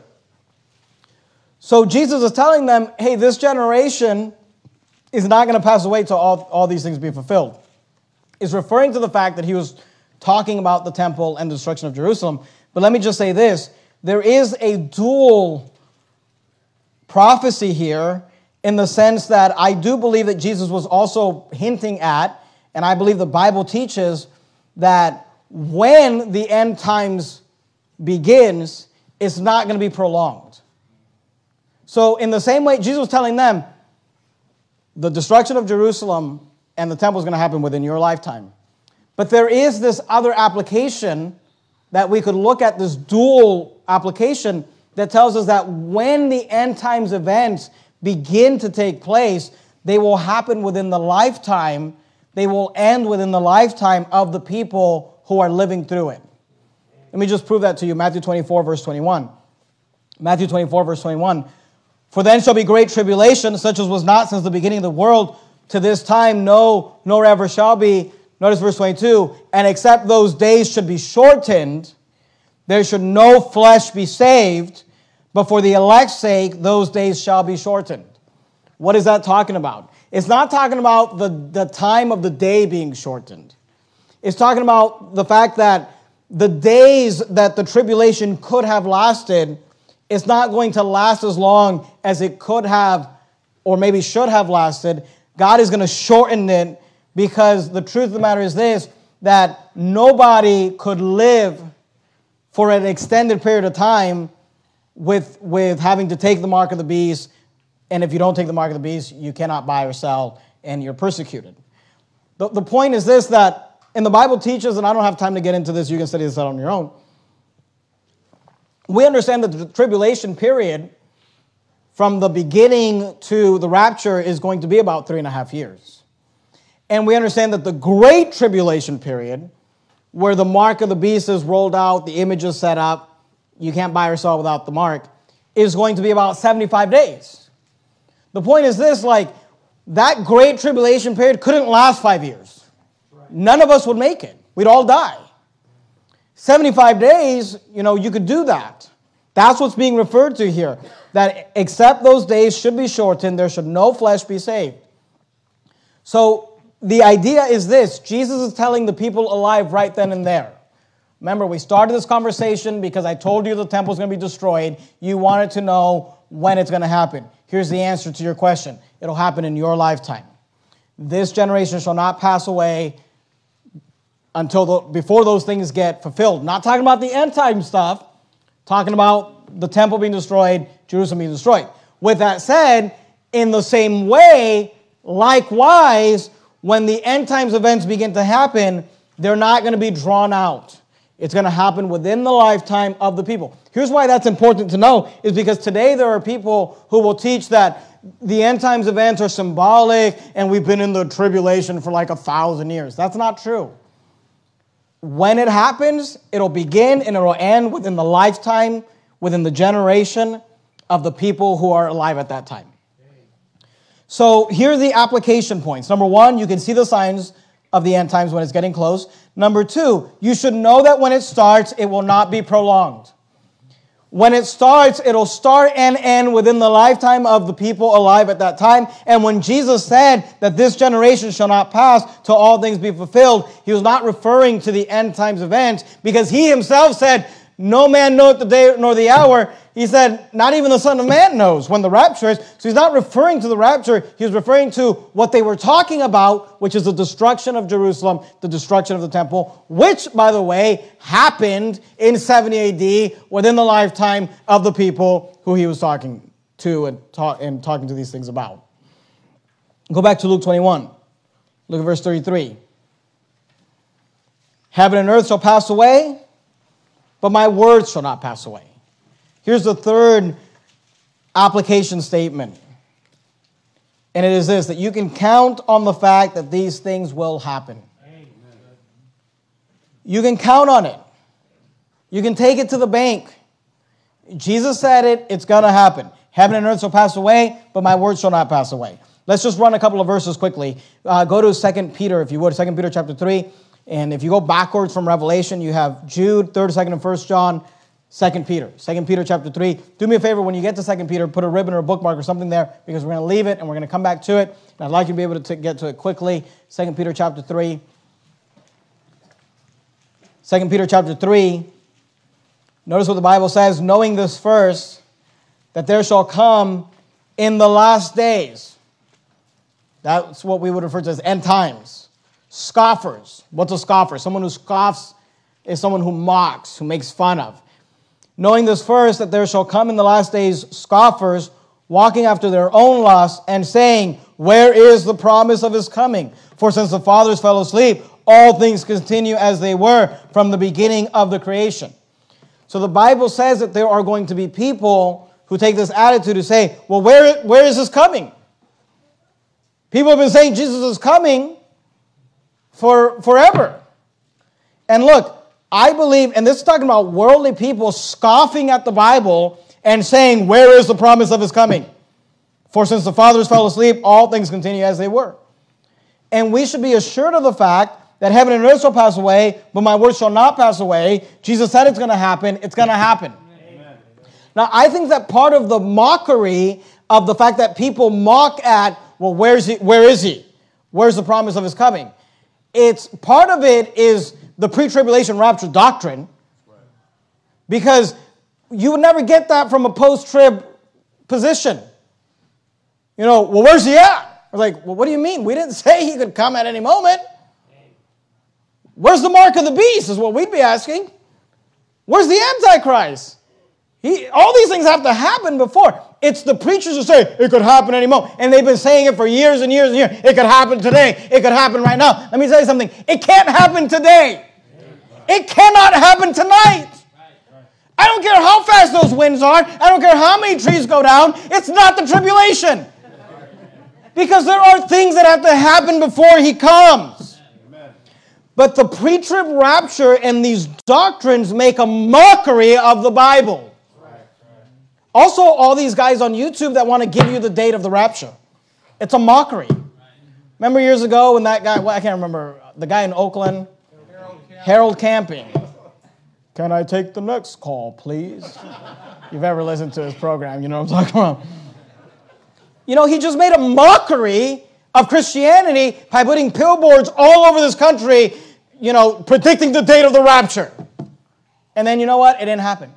So Jesus is telling them, hey, this generation is not going to pass away till all, all these things be fulfilled. He's referring to the fact that he was talking about the temple and the destruction of Jerusalem. But let me just say this. There is a dual prophecy here in the sense that I do believe that Jesus was also hinting at, and I believe the Bible teaches that when the end times begins, it's not going to be prolonged. So in the same way, Jesus was telling them, the destruction of Jerusalem and the temple is going to happen within your lifetime. But there is this other application that we could look at, this dual application that tells us that when the end times events begin to take place, they will happen within the lifetime, they will end within the lifetime of the people who are living through it. Let me just prove that to you. Matthew twenty-four, verse twenty-one. Matthew twenty-four, verse twenty-one. For then shall be great tribulation, such as was not since the beginning of the world to this time, no, nor ever shall be. Notice verse twenty-two. And except those days should be shortened, there should no flesh be saved, but for the elect's sake, those days shall be shortened. What is that talking about? It's not talking about the, the time of the day being shortened. It's talking about the fact that the days that the tribulation could have lasted, it's not going to last as long as it could have or maybe should have lasted. God is going to shorten it because the truth of the matter is this, that nobody could live for an extended period of time with, with having to take the mark of the beast. And if you don't take the mark of the beast, you cannot buy or sell, and you're persecuted. The, the point is this, that, and the Bible teaches, and I don't have time to get into this, you can study this out on your own. We understand that the tribulation period from the beginning to the rapture is going to be about three and a half years. And we understand that the great tribulation period, where the mark of the beast is rolled out, the image is set up, you can't buy or sell without the mark, is going to be about seventy-five days. The point is this, like, that great tribulation period couldn't last five years. None of us would make it. We'd all die. seventy-five days, you know, you could do that. That's what's being referred to here. That except those days should be shortened, there should no flesh be saved. So the idea is this. Jesus is telling the people alive right then and there. Remember, we started this conversation because I told you the temple is going to be destroyed. You wanted to know when it's going to happen. Here's the answer to your question. It'll happen in your lifetime. This generation shall not pass away until the, before those things get fulfilled. Not talking about the end time stuff, talking about the temple being destroyed, Jerusalem being destroyed. With that said, in the same way, likewise, when the end times events begin to happen, they're not going to be drawn out. It's going to happen within the lifetime of the people. Here's why that's important to know, is because today there are people who will teach that the end times events are symbolic and we've been in the tribulation for like a thousand years. That's not true. When it happens, it'll begin and it'll end within the lifetime, within the generation of the people who are alive at that time. So here are the application points. Number one, you can see the signs of the end times when it's getting close. Number two, you should know that when it starts, it will not be prolonged. When it starts, it'll start and end within the lifetime of the people alive at that time. And when Jesus said that this generation shall not pass till all things be fulfilled, he was not referring to the end times events, because he himself said, no man knoweth the day nor the hour. He said, not even the Son of Man knows when the rapture is. So he's not referring to the rapture. He was referring to what they were talking about, which is the destruction of Jerusalem, the destruction of the temple, which, by the way, happened in seventy A D within the lifetime of the people who he was talking to and, talk, and talking to these things about. Go back to Luke twenty-one. Look at verse thirty-three. Heaven and earth shall pass away, but my words shall not pass away. Here's the third application statement. And it is this, that you can count on the fact that these things will happen. Amen. You can count on it. You can take it to the bank. Jesus said it, it's going to happen. Heaven and earth shall pass away, but my words shall not pass away. Let's just run a couple of verses quickly. Uh, go to Second Peter, if you would, Second Peter chapter three. And if you go backwards from Revelation, you have Jude, third, second, and first John, Second Peter. Second Peter chapter three. Do me a favor, when you get to Second Peter, put a ribbon or a bookmark or something there, because we're going to leave it and we're going to come back to it. And I'd like you to be able to t- get to it quickly. Second Peter chapter three. Second Peter chapter three. Notice what the Bible says, knowing this first, that there shall come in the last days. That's what we would refer to as end times. Scoffers. What's a scoffer? Someone who scoffs is someone who mocks, who makes fun of. Knowing this first, that there shall come in the last days scoffers, walking after their own lusts, and saying, where is the promise of his coming? For since the fathers fell asleep, all things continue as they were from the beginning of the creation. So the Bible says that there are going to be people who take this attitude to say, well, where, where is this coming? People have been saying Jesus is coming for forever. And look, I believe, and this is talking about worldly people scoffing at the Bible and saying, where is the promise of his coming? For since the fathers fell asleep, all things continue as they were. And we should be assured of the fact that heaven and earth shall pass away, but my words shall not pass away. Jesus said it's going to happen. It's going to happen. Amen. Now, I think that part of the mockery of the fact that people mock at, well, where's he? Where is he? Where's the promise of his coming? It's part of it is the pre-tribulation rapture doctrine, because you would never get that from a post-trib position. You know, well, where's he at? We're like, well, what do you mean? We didn't say he could come at any moment. Where's the mark of the beast is what we'd be asking. Where's the Antichrist? He, all these things have to happen before. It's the preachers who say it could happen any moment. And they've been saying it for years and years and years. It could happen today. It could happen right now. Let me tell you something. It can't happen today. It cannot happen tonight. I don't care how fast those winds are. I don't care how many trees go down. It's not the tribulation. Because there are things that have to happen before he comes. But the pre-trib rapture and these doctrines make a mockery of the Bible. Also, all these guys on YouTube that want to give you the date of the rapture. It's a mockery. Remember years ago when that guy, well, I can't remember, the guy in Oakland? Harold Camping. Can I take the next call, please? If you've ever listened to his program, you know what I'm talking about. You know, he just made a mockery of Christianity by putting billboards all over this country, you know, predicting the date of the rapture. And then you know what? It didn't happen.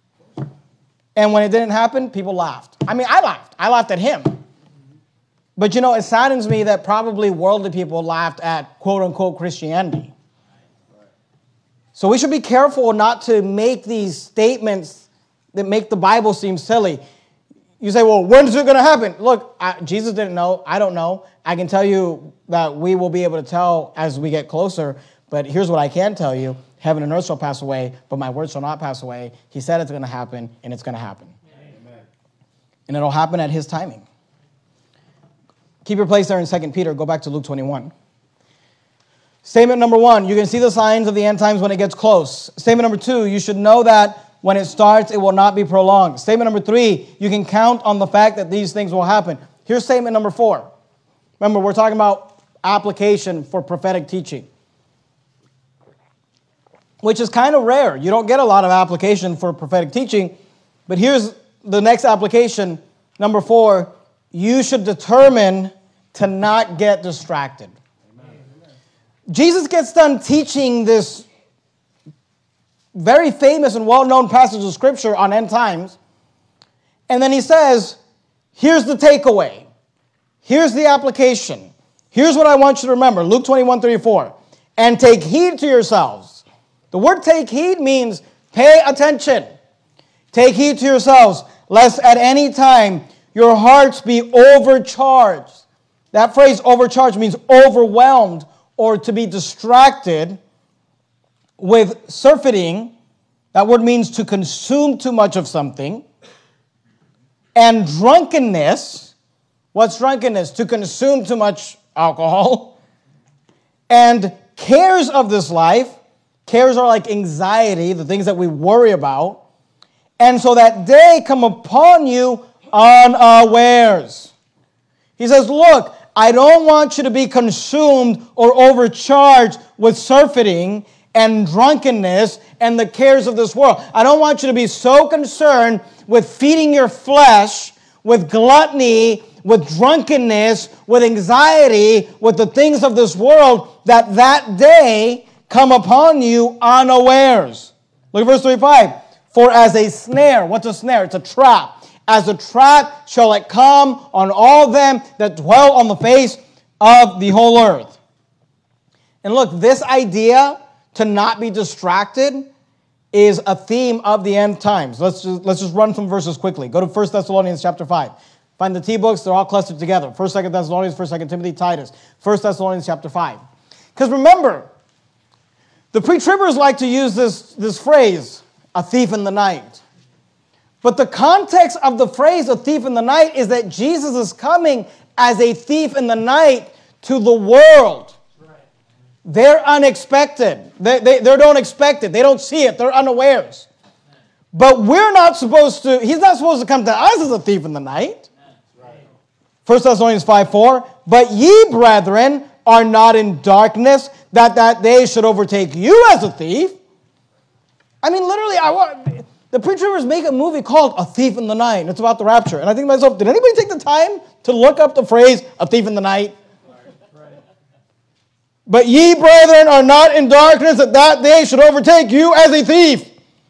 And when it didn't happen, people laughed. I mean, I laughed. I laughed at him. But you know, it saddens me that probably worldly people laughed at quote-unquote Christianity. So we should be careful not to make these statements that make the Bible seem silly. You say, well, when is it going to happen? Look, I, Jesus didn't know. I don't know. I can tell you that we will be able to tell as we get closer. But here's what I can tell you. Heaven and earth shall pass away, but my words shall not pass away. He said it's going to happen, and it's going to happen. Amen. And it'll happen at his timing. Keep your place there in Second Peter. Go back to Luke twenty-one. Statement number one, you can see the signs of the end times when it gets close. Statement number two, you should know that when it starts, it will not be prolonged. Statement number three, you can count on the fact that these things will happen. Here's statement number four. Remember, we're talking about application for prophetic teaching, which is kind of rare. You don't get a lot of application for prophetic teaching. But here's the next application. Number four, you should determine to not get distracted. Amen. Jesus gets done teaching this very famous and well-known passage of Scripture on end times. And then he says, here's the takeaway. Here's the application. Here's what I want you to remember. Luke twenty-one thirty-four. And take heed to yourselves. The word take heed means pay attention. Take heed to yourselves, lest at any time your hearts be overcharged. That phrase overcharged means overwhelmed or to be distracted with surfeiting. That word means to consume too much of something. And drunkenness. What's drunkenness? To consume too much alcohol. And cares of this life. Cares are like anxiety, the things that we worry about. And so that day come upon you unawares. He says, look, I don't want you to be consumed or overcharged with surfeiting and drunkenness and the cares of this world. I don't want you to be so concerned with feeding your flesh, with gluttony, with drunkenness, with anxiety, with the things of this world, that that day come upon you unawares. Look at verse thirty-five. For as a snare, what's a snare? It's a trap. As a trap shall it come on all them that dwell on the face of the whole earth. And look, this idea to not be distracted is a theme of the end times. Let's just, let's just run some verses quickly. Go to First Thessalonians chapter five. Find the T-books, they're all clustered together. First, Second Thessalonians, First, Second Timothy, Titus. First Thessalonians chapter five. Because remember, the pre-tribbers like to use this, this phrase, a thief in the night. But the context of the phrase, a thief in the night, is that Jesus is coming as a thief in the night to the world. Right. They're unexpected. They, they, they don't expect it. They don't see it. They're unawares. But we're not supposed to, he's not supposed to come to us as a thief in the night. Right. First Thessalonians five four, but ye, brethren, are not in darkness, that that day should overtake you as a thief. I mean, literally, I want... The pre-tribbers make a movie called A Thief in the Night, and it's about the rapture. And I think to myself, did anybody take the time to look up the phrase, a thief in the night? Right. But ye, brethren, are not in darkness, that that day should overtake you as a thief.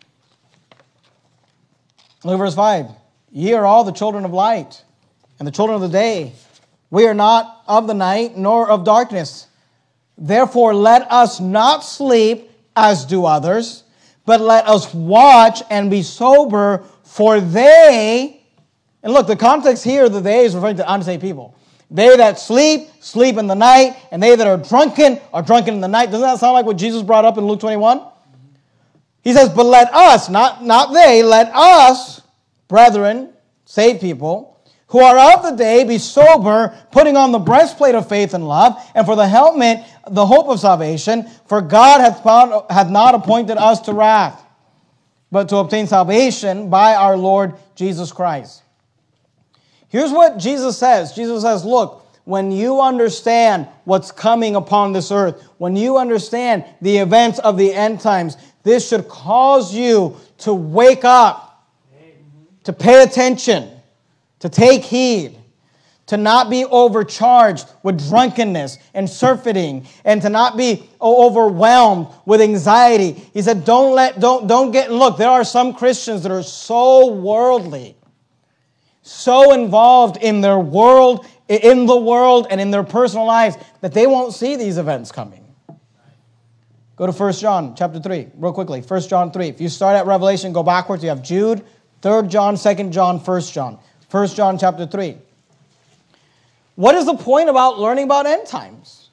Look at verse five. Ye are all the children of light, and the children of the day. We are not of the night, nor of darkness. Therefore, let us not sleep as do others, but let us watch and be sober, for they, and look, the context here, the they is referring to unsaved people. They that sleep, sleep in the night, and they that are drunken, are drunken in the night. Doesn't that sound like what Jesus brought up in Luke twenty-one? He says, but let us, not, not they, let us, brethren, saved people, who are of the day, be sober, putting on the breastplate of faith and love, and for the helmet, the hope of salvation. For God hath, found, hath not appointed us to wrath, but to obtain salvation by our Lord Jesus Christ. Here's what Jesus says. Jesus says, look, when you understand what's coming upon this earth, when you understand the events of the end times, this should cause you to wake up, to pay attention, to take heed, to not be overcharged with drunkenness and surfeiting, and to not be overwhelmed with anxiety. He said, don't let, don't, don't get, look, there are some Christians that are so worldly, so involved in their world, in the world, and in their personal lives, that they won't see these events coming. Go to First John chapter three, real quickly. First John three. If you start at Revelation, go backwards. You have Jude, Third John, Second John, First John. First John chapter three. What is the point about learning about end times?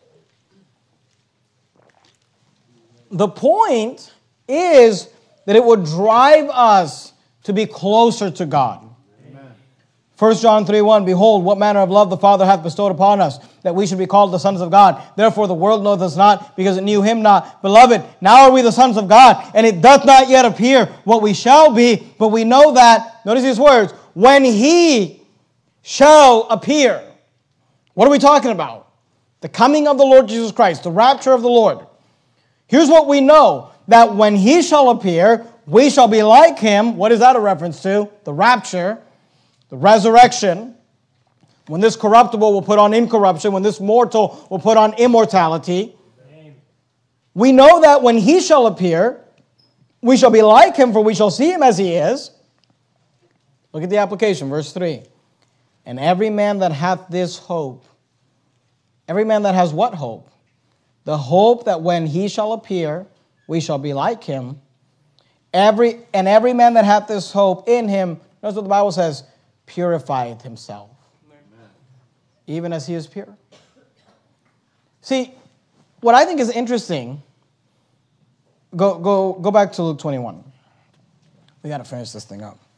The point is that it would drive us to be closer to God. Amen. First John three one, behold, what manner of love the Father hath bestowed upon us, that we should be called the sons of God. Therefore the world knoweth us not, because it knew him not. Beloved, now are we the sons of God, and it doth not yet appear what we shall be, but we know that, notice these words, when he shall appear. What are we talking about? The coming of the Lord Jesus Christ, the rapture of the Lord. Here's what we know, that when he shall appear, we shall be like him. What is that a reference to? The rapture, the resurrection. When this corruptible will put on incorruption, when this mortal will put on immortality. We know that when he shall appear, We shall be like him, for we shall see him as he is. Look at the application, verse three. And every man that hath this hope, every man that has what hope? The hope that when he shall appear, we shall be like him. Every and every man that hath this hope in him, notice what the Bible says, purifieth himself, Amen. Even as he is pure. See, what I think is interesting, go go go back to Luke twenty-one. We got to finish this thing up.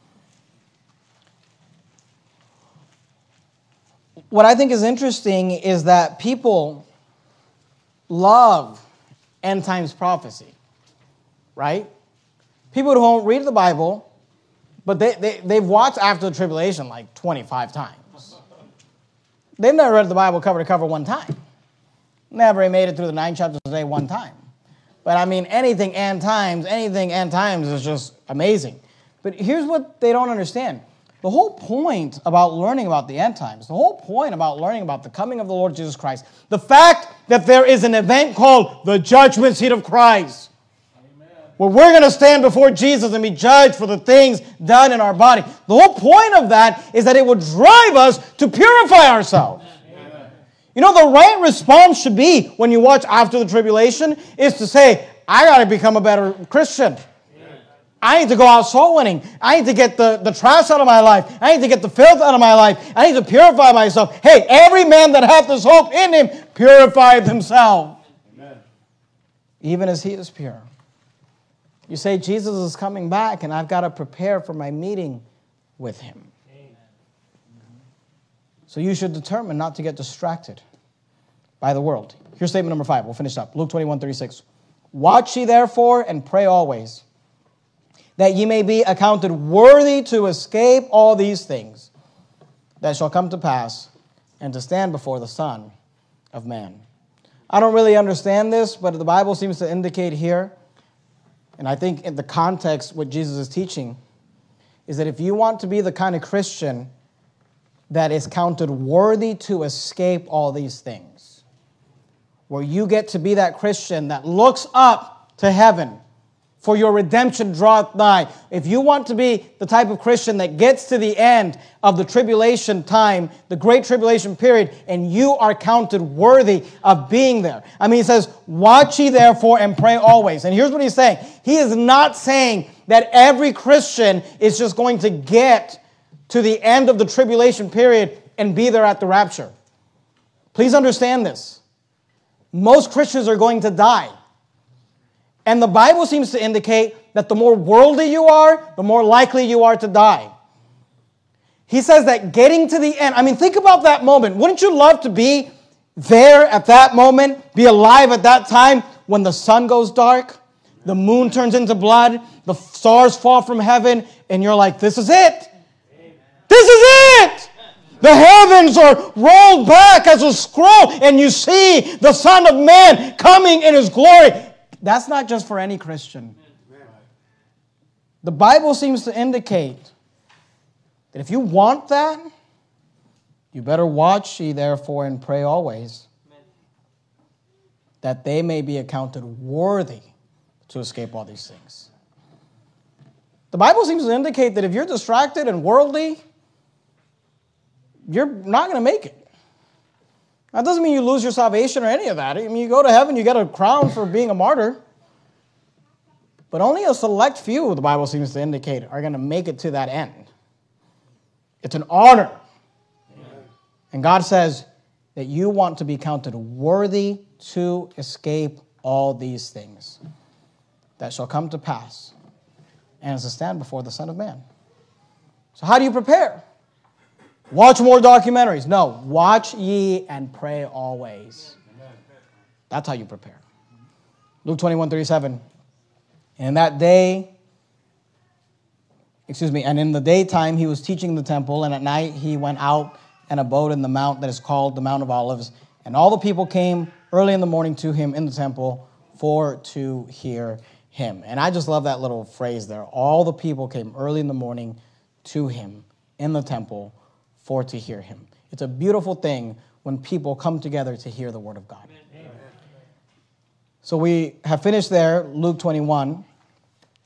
What I think is interesting is that people love end times prophecy, right? People who don't read the Bible, but they, they, they've watched After the Tribulation like twenty-five times. They've never read the Bible cover to cover one time. Never made it through the nine chapters a day one time. But I mean, anything end times, anything end times is just amazing. But here's what they don't understand. The whole point about learning about the end times, the whole point about learning about the coming of the Lord Jesus Christ, the fact that there is an event called the judgment seat of Christ, Amen. Where we're going to stand before Jesus and be judged for the things done in our body. The whole point of that is that it would drive us to purify ourselves. Amen. You know, the right response should be when you watch After the Tribulation is to say, I got to become a better Christian. I need to go out soul winning. I need to get the, the trash out of my life. I need to get the filth out of my life. I need to purify myself. Hey, every man that hath this hope in him purifieth himself. Amen. Even as he is pure. You say, Jesus is coming back and I've got to prepare for my meeting with him. Amen. So you should determine not to get distracted by the world. Here's statement number five. We'll finish up. Luke twenty-one thirty-six. Watch ye therefore and pray always, that ye may be accounted worthy to escape all these things that shall come to pass, and to stand before the Son of Man. I don't really understand this, but the Bible seems to indicate here, and I think in the context what Jesus is teaching, is that if you want to be the kind of Christian that is counted worthy to escape all these things, where you get to be that Christian that looks up to heaven, for your redemption draweth nigh. If you want to be the type of Christian that gets to the end of the tribulation time, the great tribulation period, and you are counted worthy of being there. I mean, he says, watch ye therefore and pray always. And here's what he's saying. He is not saying that every Christian is just going to get to the end of the tribulation period and be there at the rapture. Please understand this. Most Christians are going to die. And the Bible seems to indicate that the more worldly you are, the more likely you are to die. He says that getting to the end, I mean, think about that moment. Wouldn't you love to be there at that moment, be alive at that time when the sun goes dark, the moon turns into blood, the stars fall from heaven, and you're like, this is it. Amen. This is it. The heavens are rolled back as a scroll, and you see the Son of Man coming in his glory. That's not just for any Christian. The Bible seems to indicate that if you want that, you better watch ye therefore and pray always, that they may be accounted worthy to escape all these things. The Bible seems to indicate that if you're distracted and worldly, you're not going to make it. That doesn't mean you lose your salvation or any of that. I mean, you go to heaven, you get a crown for being a martyr. But only a select few, the Bible seems to indicate, are going to make it to that end. It's an honor. Amen. And God says that you want to be counted worthy to escape all these things that shall come to pass, and is to stand before the Son of Man. So how do you prepare? Watch more documentaries. No, watch ye and pray always. Amen. That's how you prepare. Luke twenty-one thirty-seven. And that day, excuse me, and in the daytime he was teaching the temple, and at night he went out and abode in the mount that is called the Mount of Olives. And all the people came early in the morning to him in the temple for to hear him. And I just love that little phrase there. All the people came early in the morning to him in the temple for to hear him. It's a beautiful thing when people come together to hear the word of God. Amen. So we have finished there, Luke twenty-one.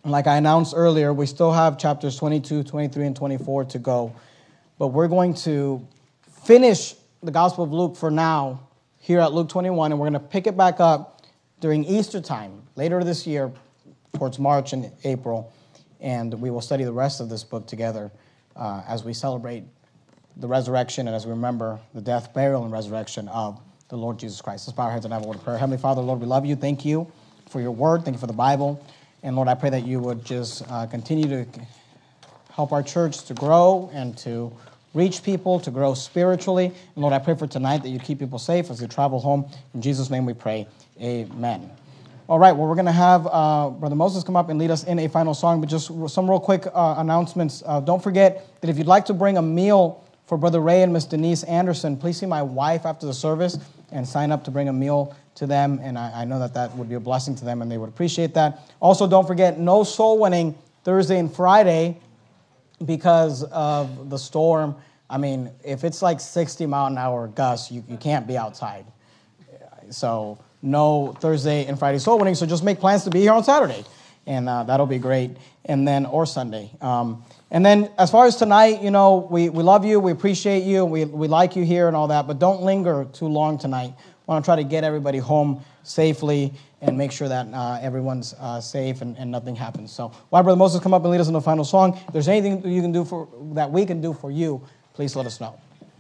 like I announced earlier, we still have chapters twenty-two, twenty-three, and twenty-four to go. But we're going to finish the Gospel of Luke for now here at Luke twenty-one, and we're going to pick it back up during Easter time, later this year, towards March and April, and we will study the rest of this book together uh, as we celebrate the resurrection and as we remember the death, burial, and resurrection of the Lord Jesus Christ. Let's bow our heads and have a word of prayer. Heavenly Father, Lord, we love you. Thank you for your word. Thank you for the Bible. And Lord, I pray that you would just uh, continue to help our church to grow and to reach people, to grow spiritually. And Lord, I pray for tonight that you keep people safe as they travel home. In Jesus' name we pray. Amen. All right, well, we're going to have uh, Brother Moses come up and lead us in a final song, but just some real quick uh, announcements. Uh, don't forget that if you'd like to bring a meal for Brother Ray and Miss Denise Anderson, please see my wife after the service and sign up to bring a meal to them, and I, I know that that would be a blessing to them, and they would appreciate that. Also, don't forget, no soul winning Thursday and Friday because of the storm. I mean, if it's like sixty mile an hour gusts, you, you can't be outside. So no Thursday and Friday soul winning, so just make plans to be here on Saturday, and uh, that'll be great, and then, or Sunday. Um, and then as far as tonight, you know, we, we love you, we appreciate you, we, we like you here and all that, but don't linger too long tonight. I want to try to get everybody home safely and make sure that uh, everyone's uh, safe and, and nothing happens. So why Brother Moses come up and lead us in the final song? If there's anything you can do for that we can do for you, please let us know.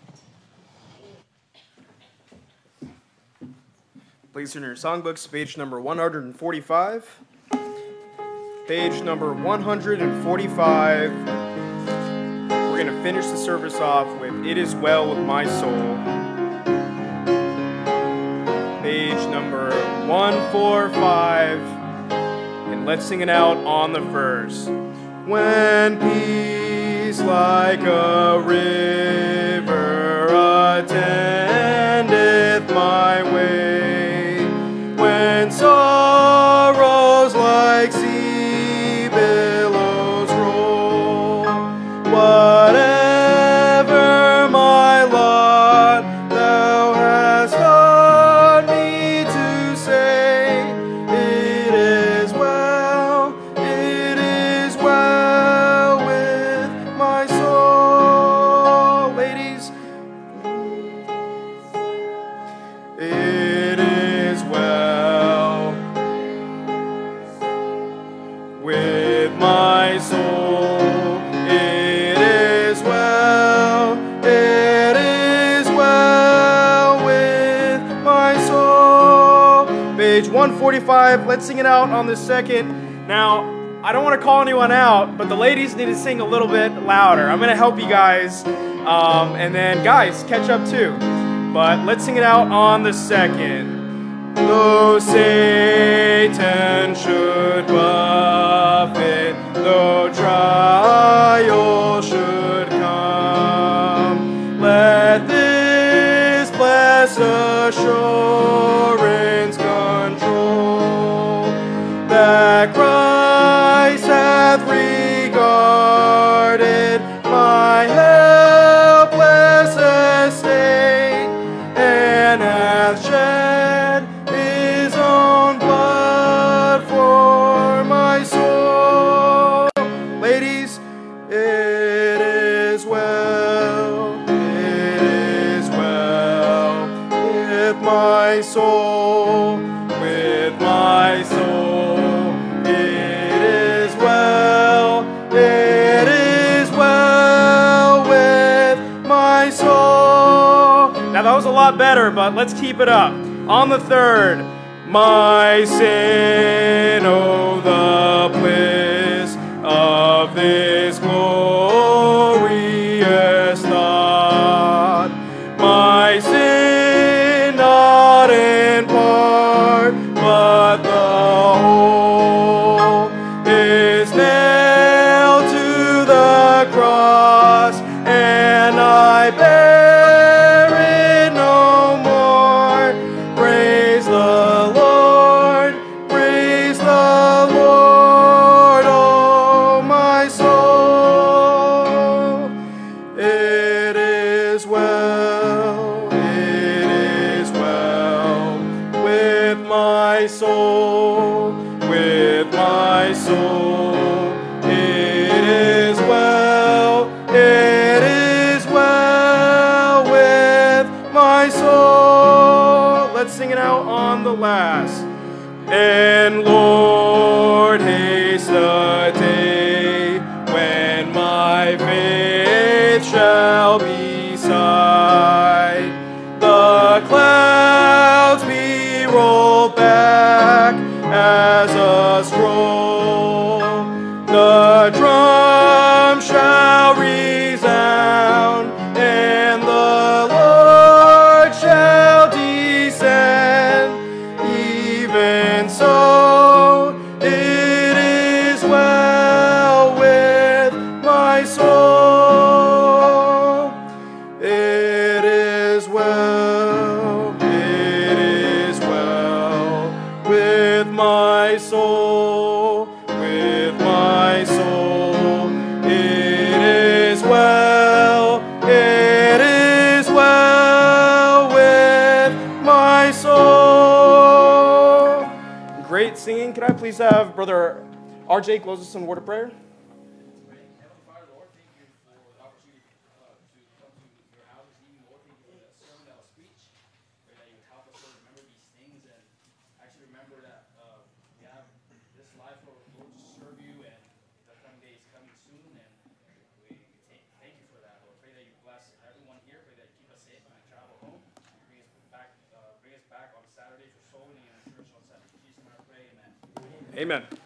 Please turn your songbooks, page number one hundred forty-five. Page number one hundred forty-five. We're going to finish the service off with It Is Well With My Soul. Page number one forty-five. And let's sing it out on the verse. When peace like a river attendeth my way, when sorrows like sea billows roll, whatever my lot, thou hast taught me to say, it is well, it is well with my soul. Ladies, it is well with my soul. It is well, it is well with my soul. Page one forty-five, let's sing it out on the second. Now, I don't want to call anyone out, but the ladies need to sing a little bit louder. I'm going to help you guys, um, and then guys, catch up too. But let's sing it out on the second. Though Satan should buffet, though trial should come, let this blessed assurance control, that Christ hath regarded my helpless estate, and hath shed his own blood for my soul. Ladies, it is well, it is well with my soul, with my soul. It is well, it is well with my soul. Now that was a lot better, but let's keep it up. On the third, my sin, oh the bliss of this glorious thought. My sin not in part, but the whole is nailed to the cross, and I bear it no more. Praise the Lord, praise the Lord, oh my soul. It is well, it is well with my soul, with my soul. It is well with my soul. Let's sing it out on the last. And Lord, haste the day when my faith shall be sight. The clouds be rolled back as a scroll. The drum shall resound, and the Lord shall descend. Even so, it is well with my soul. It is well, it is well with my soul, with my soul. It is well, it is well with my soul. Great singing. Can I please have Brother R J close us in a word of prayer? Amen.